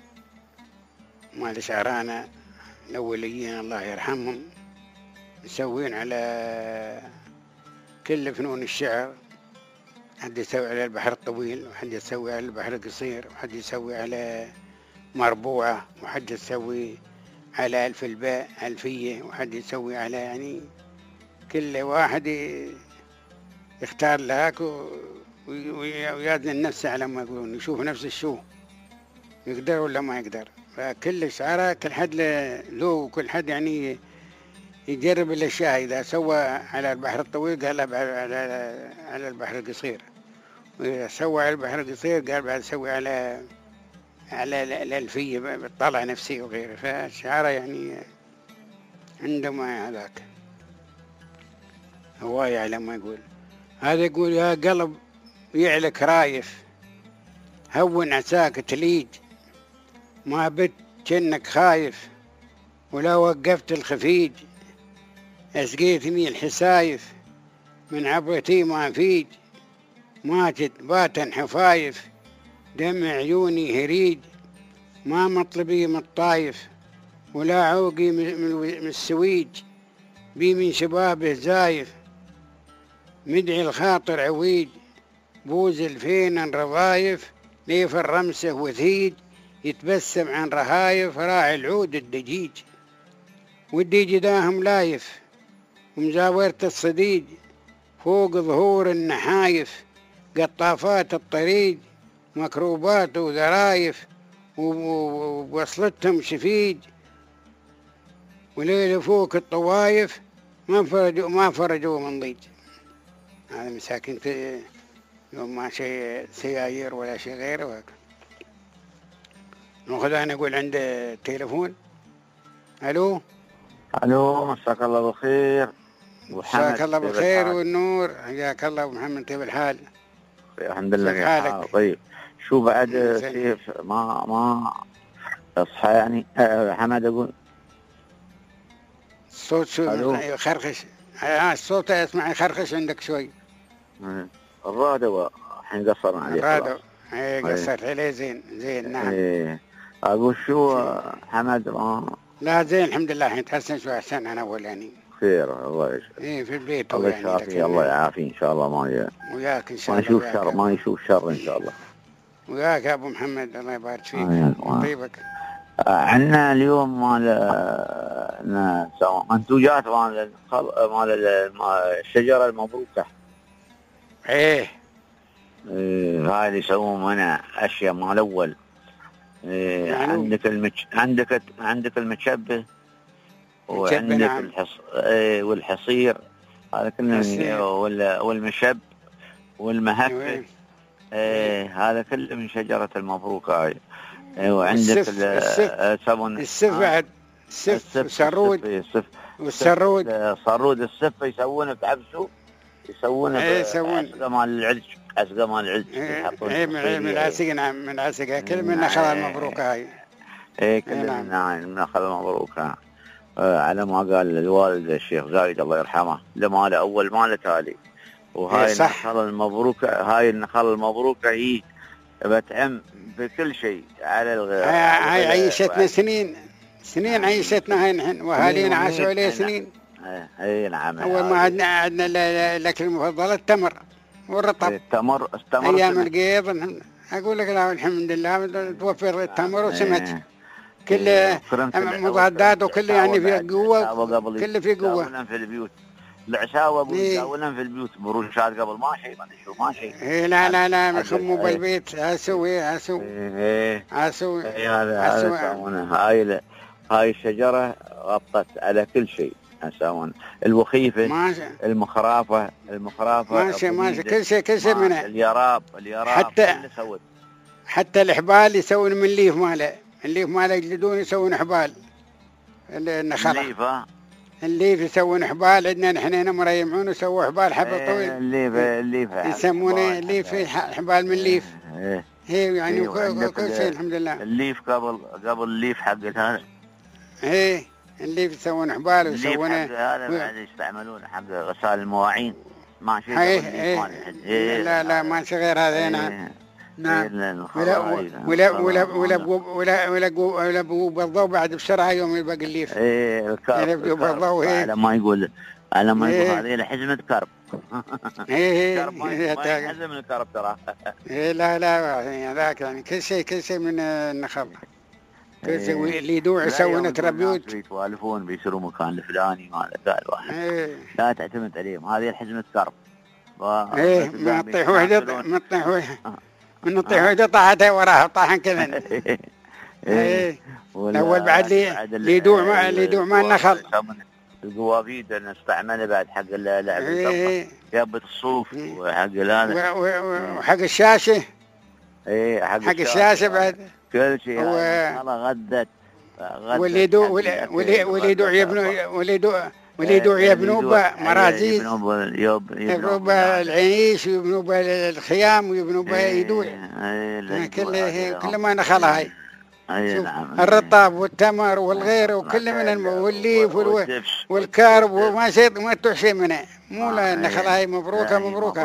مال شعرانا الأوليين الله يرحمهم، مسوين على كل فنون الشعر. حد يسوي على البحر الطويل، وحد يسوي على البحر القصير، وحد يسوي على مربوعة، وحد يسوي على ألف الباء ألفية، وحد يسوي على يعني كل واحد يختار لك ويأذن نفسه على ما يقولون، يشوف نفس الشو يقدر ولا ما يقدر. فكل شعره كل حد له، وكل حد يعني يجرب الأشياء. إذا سوى على البحر الطويل قال على البحر القصير، وإذا سوى على البحر القصير قال بعد سوي على الألفية بالطلع نفسي وغيره. فالشعره يعني عندما هذاك هواية على ما يقول. هذا يقول يا قلب يعلك رايف، هون عساك تليج، ما بت جنك خايف، ولا وقفت الخفيج، اسقيتني الحسايف، من عبرتي ما فيج، ماتت باتا حفايف، دمع عيوني هريج، ما مطلبي من الطايف، ولا عوقي من السويج، بي من شبابه زايف، مدعي الخاطر عويج، بوز الفينا رضايف، ليف الرمسه وثيج، يتبسم عن رهايف، راعي العود الدجيج، والديج داهم لايف، ومزاورة الصديج، فوق ظهور النحايف، قطافات الطريق، مكروبات وذرايف، ووصلتهم شفيج، وليل فوق الطوايف، ما فرجوا من ضيج. هذا مساكين يوم ما شيء سيايير ولا شيء غيره. ناخذ أنا أقول عنده تليفون. ألو
مساك الله بالخير.
مساك الله بالخير والنور، حياك الله أبو محمد. كيف الحال؟
الحمد لله يا حال. طيب شو بعد سيف ما اصحى يعني حماد اقول
صوت شو خرخش. الصوت اسمع يخرخش عندك شوي.
الرادة الحين قصرنا عليه.
الرادة قصرت عليه زين نعم.
أقول شو حمد
لا زين الحمد لله الحين تحسن شوي أحسن عن أول يعني.
خير الله يشفي.
في البيت
الله يشافيه الله يعافيه إن شاء الله
وياك إن شاء الله.
ما يشوف شر ما يشوف شر إن شاء الله.
وياك يا أبو محمد الله يبارك فيك ويطيبك.
عندنا اليوم منتوجات مال الشجرة المبروكة.
هاي
اللي يسوون منها أشياء مال أول. عندك المشبه وعندك والحصير هذا كله والمشب والمهفة. هذا كله من شجرة المبروكة هاي. وعندك
السف بعد السف والسرود
صرود السف يسوونه بعبسه يسوونه عسقة مال العلج
من العسق نعم من العسق كل من النخل المبروكة هاي.
كل من النخل المبروكة على ما قال الوالد الشيخ زايد الله يرحمه لما له أول ما له تالي. وهاي النخل المبروكة هي بتعم بكل شيء على الغير.
هاي عيشتنا سنين عيشتنا هاي نحن واهالينا عاشوا عليه سنين.
اي نعم.
اول ما عندنا الاكل المفضل التمر والرطب.
التمر
ايام القيض اقول لك لا الحمد لله توفر التمر وسمت كل مضادات وكل يعني فيه قوه كل فيه قوه.
في البيوت العشاوة بيساولن في البيوت بروشات قبل ما شيء ما نشوف ما شيء.
لا يخموا بالبيت اسوي
هذا هاي الشجرة غطت على كل شيء اسوون الوخيفة المخرافة
ماشي كل شيء منها.
اليراب
حتى الحبال يسوون من الليف ماله يجلدون يسوون حبال النخلة. الليف يسوون حبال عندنا نحن هنا مريمعون يسووا حبال حبل طويل.
الليف
يسمونه الليف حبال من الليف. هي يعني كل شيء الحمد لله.
الليف قبل الليف حق هذا.
الليف يسوون حبال ويسوونه.
هذا بعد يستعملون حق غسال المواعين ما شيء.
لا ما شيء غير هذا هنا. نعم. ولا بالضوء بعد بسرعة يوم يبقى الليف.
على ما يقول هذه لحزمة كرب. حزم الكرب ترى.
لا ذاك يعني كل شيء من النخل. كل شيء اللي يدوع يسوون تربيوت.
يتوالفون بيصيروا مكان الفلاني ما قال واحد. لا تعتمد عليهم هذه الحزمة كرب.
ما تطيح وحدة من نطيح وحدة طاحتها وراها طاحن كذا. أول بعد اللي يدوع مع النخل.
القوافيد نستعملها بعد حق اللعب جابت الصوف وحق هذا
وحق الشاشة. حق الشاشة بعد
كل شيء. غدت
واللي يدوع يبنوا بمرازيز يبنوا بالعيش ويبنوا بالخيام ويبنوا بيدوع. كل ما نخلها هاي. الرطاب والتمر والغير وكل من والليف والكارب وما شيء ما تحشي منه مو لا النخلة هاي مبروكة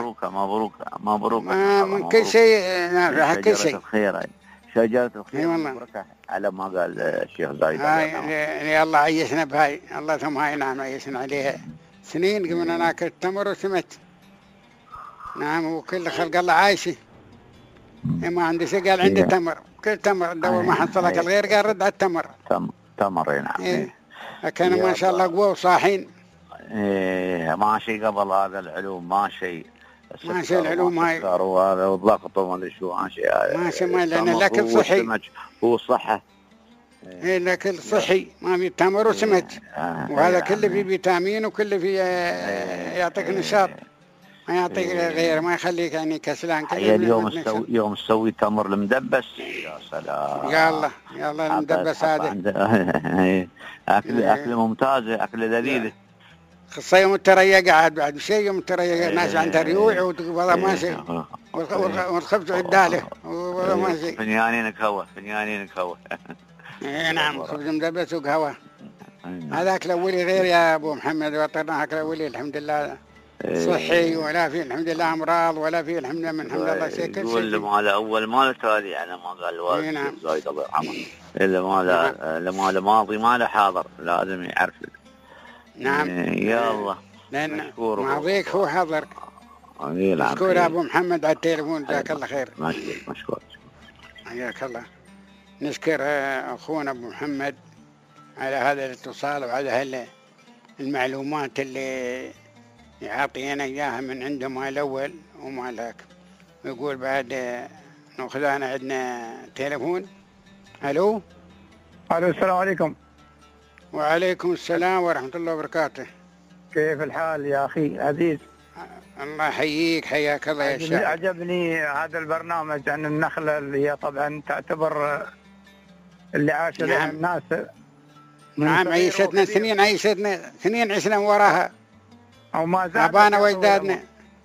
من كل شيء نافع كل شيء.
شجرة الخير مبروكة على ما قال الشيخ زايد.
هاي الله عيشنا بهاي الله ثم هاي نعم عيشنا عليها سنين قمنا ناكل التمر وسمت. نعم وكل خلق الله عايشة ما عندي شيء قال عندي تمر كل تمر دور ما حصلك الغير قال رد على التمر.
تمر نعم.
كانوا ما شاء الله قوة وصاحين.
ما شيء قبل هذا العلوم ما شيء
العلوم هاي
وهذا والضغط وما ادري شو ما
شيء ما لأن الأكل صحي
هو الصحة.
الأكل صحي ما في تمر وسمك وهذا كله فيه فيتامين وكله فيه يعطيك نشاط ما يعطيك غير ما يخليك يعني كسلان كذا.
اليوم تسوي تمر المدبس يا سلام.
يلا المدبس هذا
أكل ممتازة أكل لذيذة.
خصة يوم التريا قاعد بعد شيء يوم التريا ناس عندها ريوع والله ما شيء والخبز عداله والله ما شيء.
فنيانين قهوة
نعم خبز مدبس وقهوة. هذاك الأولي غير يا أبو محمد، وطرنا هاك الأولي الحمد لله صحي، ولا في الحمد لله أمراض، ولا في الحمد لله من الحمد لله شيء كل شيء.
يقول مال أول مال تالي على ما قال الوالد الشيخ زايد الله يرحمه، اللي مال ماضي ماله حاضر لازم يعرف.
نعم
يا الله،
لأن ماضيك هو حاضرك. مشكور أبو محمد على التليفون، جزاك الله خير.
مشكور
حياك الله. نشكر أخونا أبو محمد على هذا الاتصال وعلى المعلومات اللي يعطينا إياها من عنده مال الأول ومال هاك. يقول بعد نأخذ أنا عندنا تليفون. ألو
السلام عليكم.
وعليكم السلام ورحمة الله وبركاته.
كيف الحال يا أخي عزيز؟
الله يحييك، حياك الله يا شيخ.
أعجبني هذا البرنامج عن النخلة اللي هي طبعا تعتبر اللي عاش لها الناس.
نعم، عيشتنا سنين عشنا وراها،
وما زالت
أبانا وأجدادنا،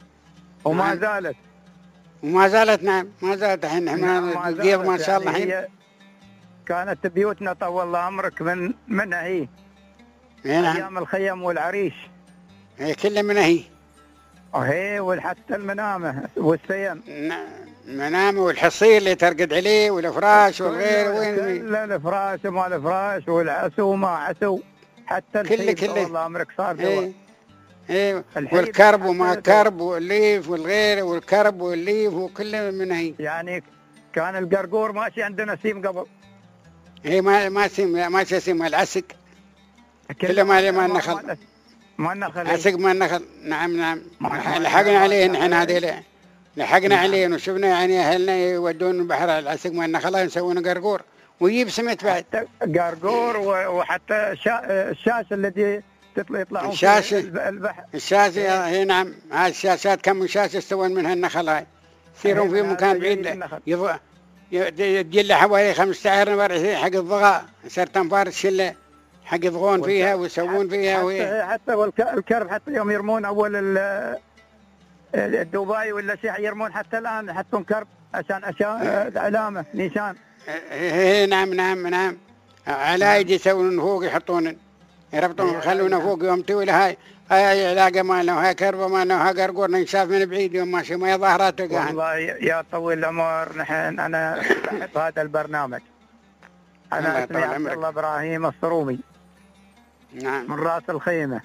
وما زالت
نعم، ما زالت الحين احنا كيف ما شاء الله. الحين
كانت بيوتنا طول الله عمرك منها هي.
نعم.
أيام الخيم والعريش.
هي كلها منها هي.
وهي وحتى المنامة والسيم.
المنامة والحصير اللي ترقد عليه والفراش والغير.
وين كل الفراش وما الفراش والعسو وما عسو، حتى الحيب طول الله عمرك صار جوا.
ايه والكرب وما كرب والليف والغير والكرب والليف وكله من هي.
يعني كان القرقور ماشي عندنا سيم قبل.
ايه ما سيم، ماشي سيم العسق كله ما النخل.
ما النخل
عسق ما النخل. نعم لحقنا عليه نحن هذيل، لحقنا عليه وشفنا يعني اهلنا يودون البحر على العسق ما النخل يسوون قرقور ويجيب سمت بعد.
قرقور وحتى الشاشه التي يطلعون
البحر. الشاشه هي نعم، هاي الشاشات كم شاشه يستوون منها النخل هاي، يصيرون في مكان بعيد يجي له حوالي 15 نفر حق الضغاء، صرت انفار الشله حق يضغون فيها ويسوون فيها.
حتى والكرب حتى يوم يرمون اول الدبي ولا شيء يرمون حتى الان يحطون كرب عشان علامه نيشان.
نعم علايد يسوون فوق، يحطون يربطون يخلونه فوق يوم تولى هاي علاقه مالنا وهاي كربه مالنا وهاي قرقور نشاف من بعيد يوم ماشي ما ظهرات تلقاهن.
والله يا طويل العمر انا بحب هذا البرنامج. انا اسمي عبد الله ابراهيم الصرومي.
نعم.
من راس الخيمه.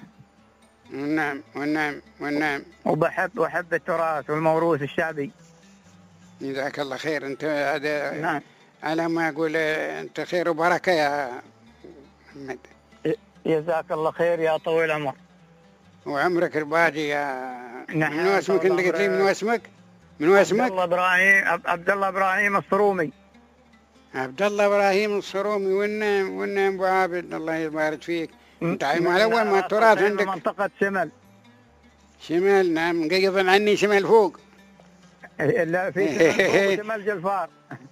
والنعم
وأحب التراث والموروث الشعبي.
جزاك الله خير. انت هذا نعم. على ما اقول انت خير وبركه يا محمد.
جزاك الله خير يا طويل العمر.
وعمرك الباقي يا نعم. من اسمك انت قلت لي من اسمك؟
عبد الله ابراهيم الصرومي.
عبد الله ابراهيم الصرومي. والنعم ابو عابد الله يبارك فيك. انت مع الاول ما التراث عندك
منطقه
شمال. نعم قيضا عني شمال فوق.
لا في شمال جلفار.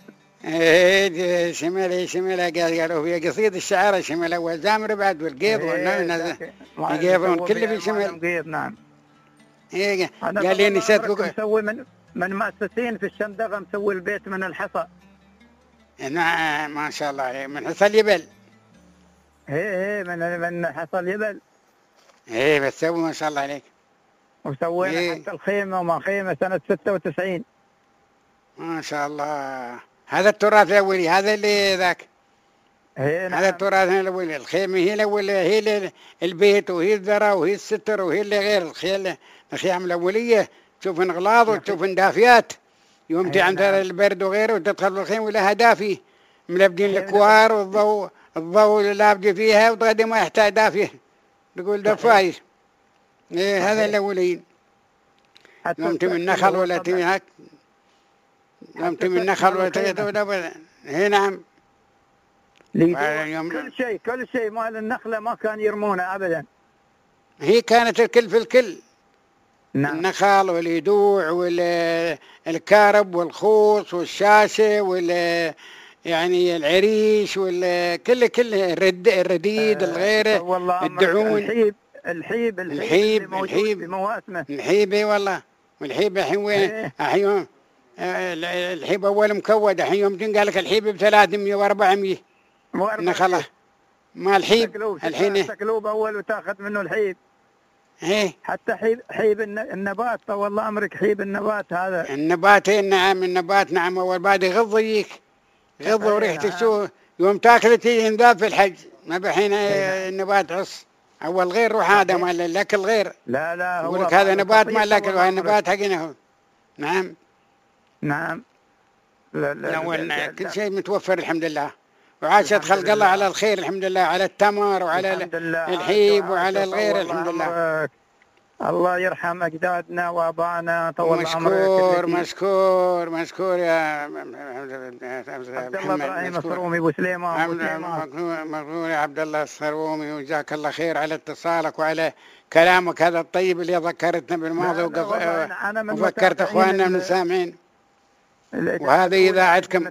شمال قالوا فيها قصيد الشعر شمال اول زامر بعد والقيض والقيضون كله في شمال.
نعم.
قال لي نسيت
مسوي من مؤسسين في الشندقه مسوي البيت من الحصى.
نعم ما شاء الله عليه من حصى اليبل.
من حصى اليبل.
بس سوي ما شاء الله عليك.
وسوينا حتى الخيمه وما خيمه سنه 96.
ما شاء الله. هذا التراث الاولي، هذا اللي ذاك.
نعم.
هذا التراث الاولي. الخيمه هي الاولى، هي البيت وهي الذره وهي الستر وهي اللي غير الخيام الاوليه. تشوف انغلاظ وتشوف دافيات يوم عند البرد وغيره وتدخل الخيمه ولها دافي ملبدين الكوار والضوء اللي لابد فيها وتغدي ما يحتاج دافيه تقول دفايش. هذا الاولين. يوم تم النخل ولا تم هاك، يوم تم النخل ولا تم نعم.
كل شيء مال النخله ما كان يرمونه ابدا.
هي كانت الكل في الكل.
نعم.
النخل واليدوع والكرب والخوص والشاشه يعني العريش كل الرديد الغيره الدعون الحيب
مواسمه.
الحيب والله. والحيب الحين وين؟ الحين الحيب اول مكود، الحين يوم قال لك الحيب ب 300 و400 نخله. ما الحيب
الحين تقلوب اول وتاخذ منه الحيب.
ايه
حتى حيب النبات طول امرك، حيب النبات هذا
النبات. نعم النبات نعم. اول بعد يغض يجيك غض وريحته شو يوم تاكل تيجي انذاب في الحج. ما بحين النبات عص اول غير روح هذا مال الاكل غير.
لا
يقول لك هذا نبات مال الاكل وهذا نبات حقنا هو. نعم لا كل شيء متوفر الحمد لله. وعاشت خلق الله على الخير الحمد لله، على التمر وعلى الحيب وعلى الغير الحمد لله.
الله يرحم أجدادنا وآبائنا طول
عمرك. مشكور يا
عبد الله إبراهيم الصرومي وسليمان.
مشكور يا عبد الله الصرومي، وجزاك الله خير على اتصالك وعلى كلامك هذا الطيب اللي ذكرتنا بالماضي وفكرت اخواننا من السامعين. وهذه اذاعتكم،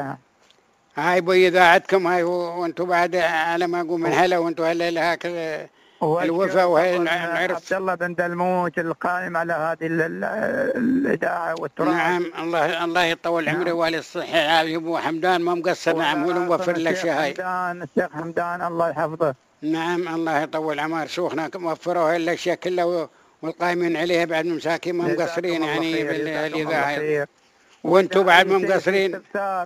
هاي بإذاعتكم هاي، وانتم بعد على ما اقول من هلا وانتم هلا هكذا الوفاء وهي العرف.
عبد الله بن دلموت القائم على هذه الإذاعة والتراث.
نعم الله يطول عمره وعلى الصحة والعافية. أبو حمدان ما مقصر. نعم هو موفر الأشياء هاي.
الشيخ حمدان الله يحفظه.
نعم الله يطول عمر شيوخنا موفروا هاي الأشياء كلها والقائمين عليها بعد مساكين ما مقصرين يعني بالإذاعة. وانتم بعد ما مقصرين.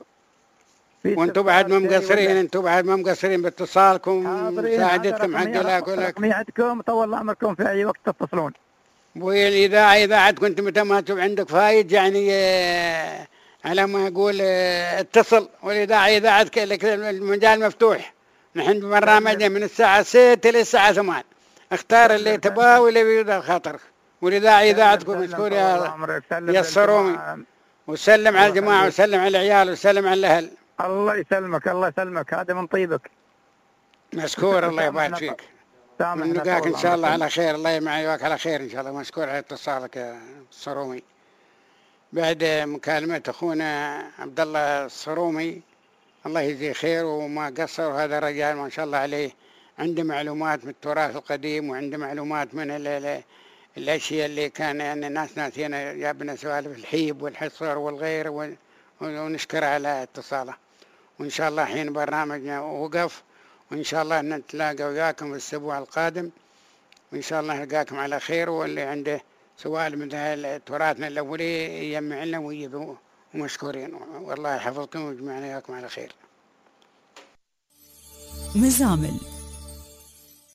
وانتم بعد ما مقصرين باتصالكم ومساعدتكم حق الله كلك.
سميعتكم طول عمركم في اي وقت تتصلون.
اذاعتكم انتم متى ما عندك فايد يعني على ما اقول اتصل. واذاعتك لك المجال مفتوح. نحن ببرنامجنا من الساعه 6 للساعه 8. اختار اللي تباه واللي بيقدر خاطرك. اذاعتكم مشكور يا الصرومي. وسلم على الجماعه وسلم على العيال وسلم على الاهل.
الله يسلمك هذا من طيبك.
مشكور الله يبارك فيك. نلقاك ان شاء الله على خير. الله معك على خير ان شاء الله. مشكور على اتصالك يا الصرومي. بعد مكالمة اخونا عبد الله الصرومي الله يجزيه خير وما قصر. وهذا الرجال ما شاء الله عليه عنده معلومات من التراث القديم وعنده معلومات من الاشياء اللي كان يعني الناس ناسينا. جابنا سوالف الحيب والحصر والغير ونشكر على اتصاله. وإن شاء الله حين برنامجنا وقف وإن شاء الله نتلاقى وياكم الأسبوع القادم وإن شاء الله نلقاكم على خير. واللي عنده سؤال مثل تراثنا الأولي يجمع لنا ويجيبوا ومشكورين. والله يحفظكم ويجمعنا وياكم على خير.
مزامل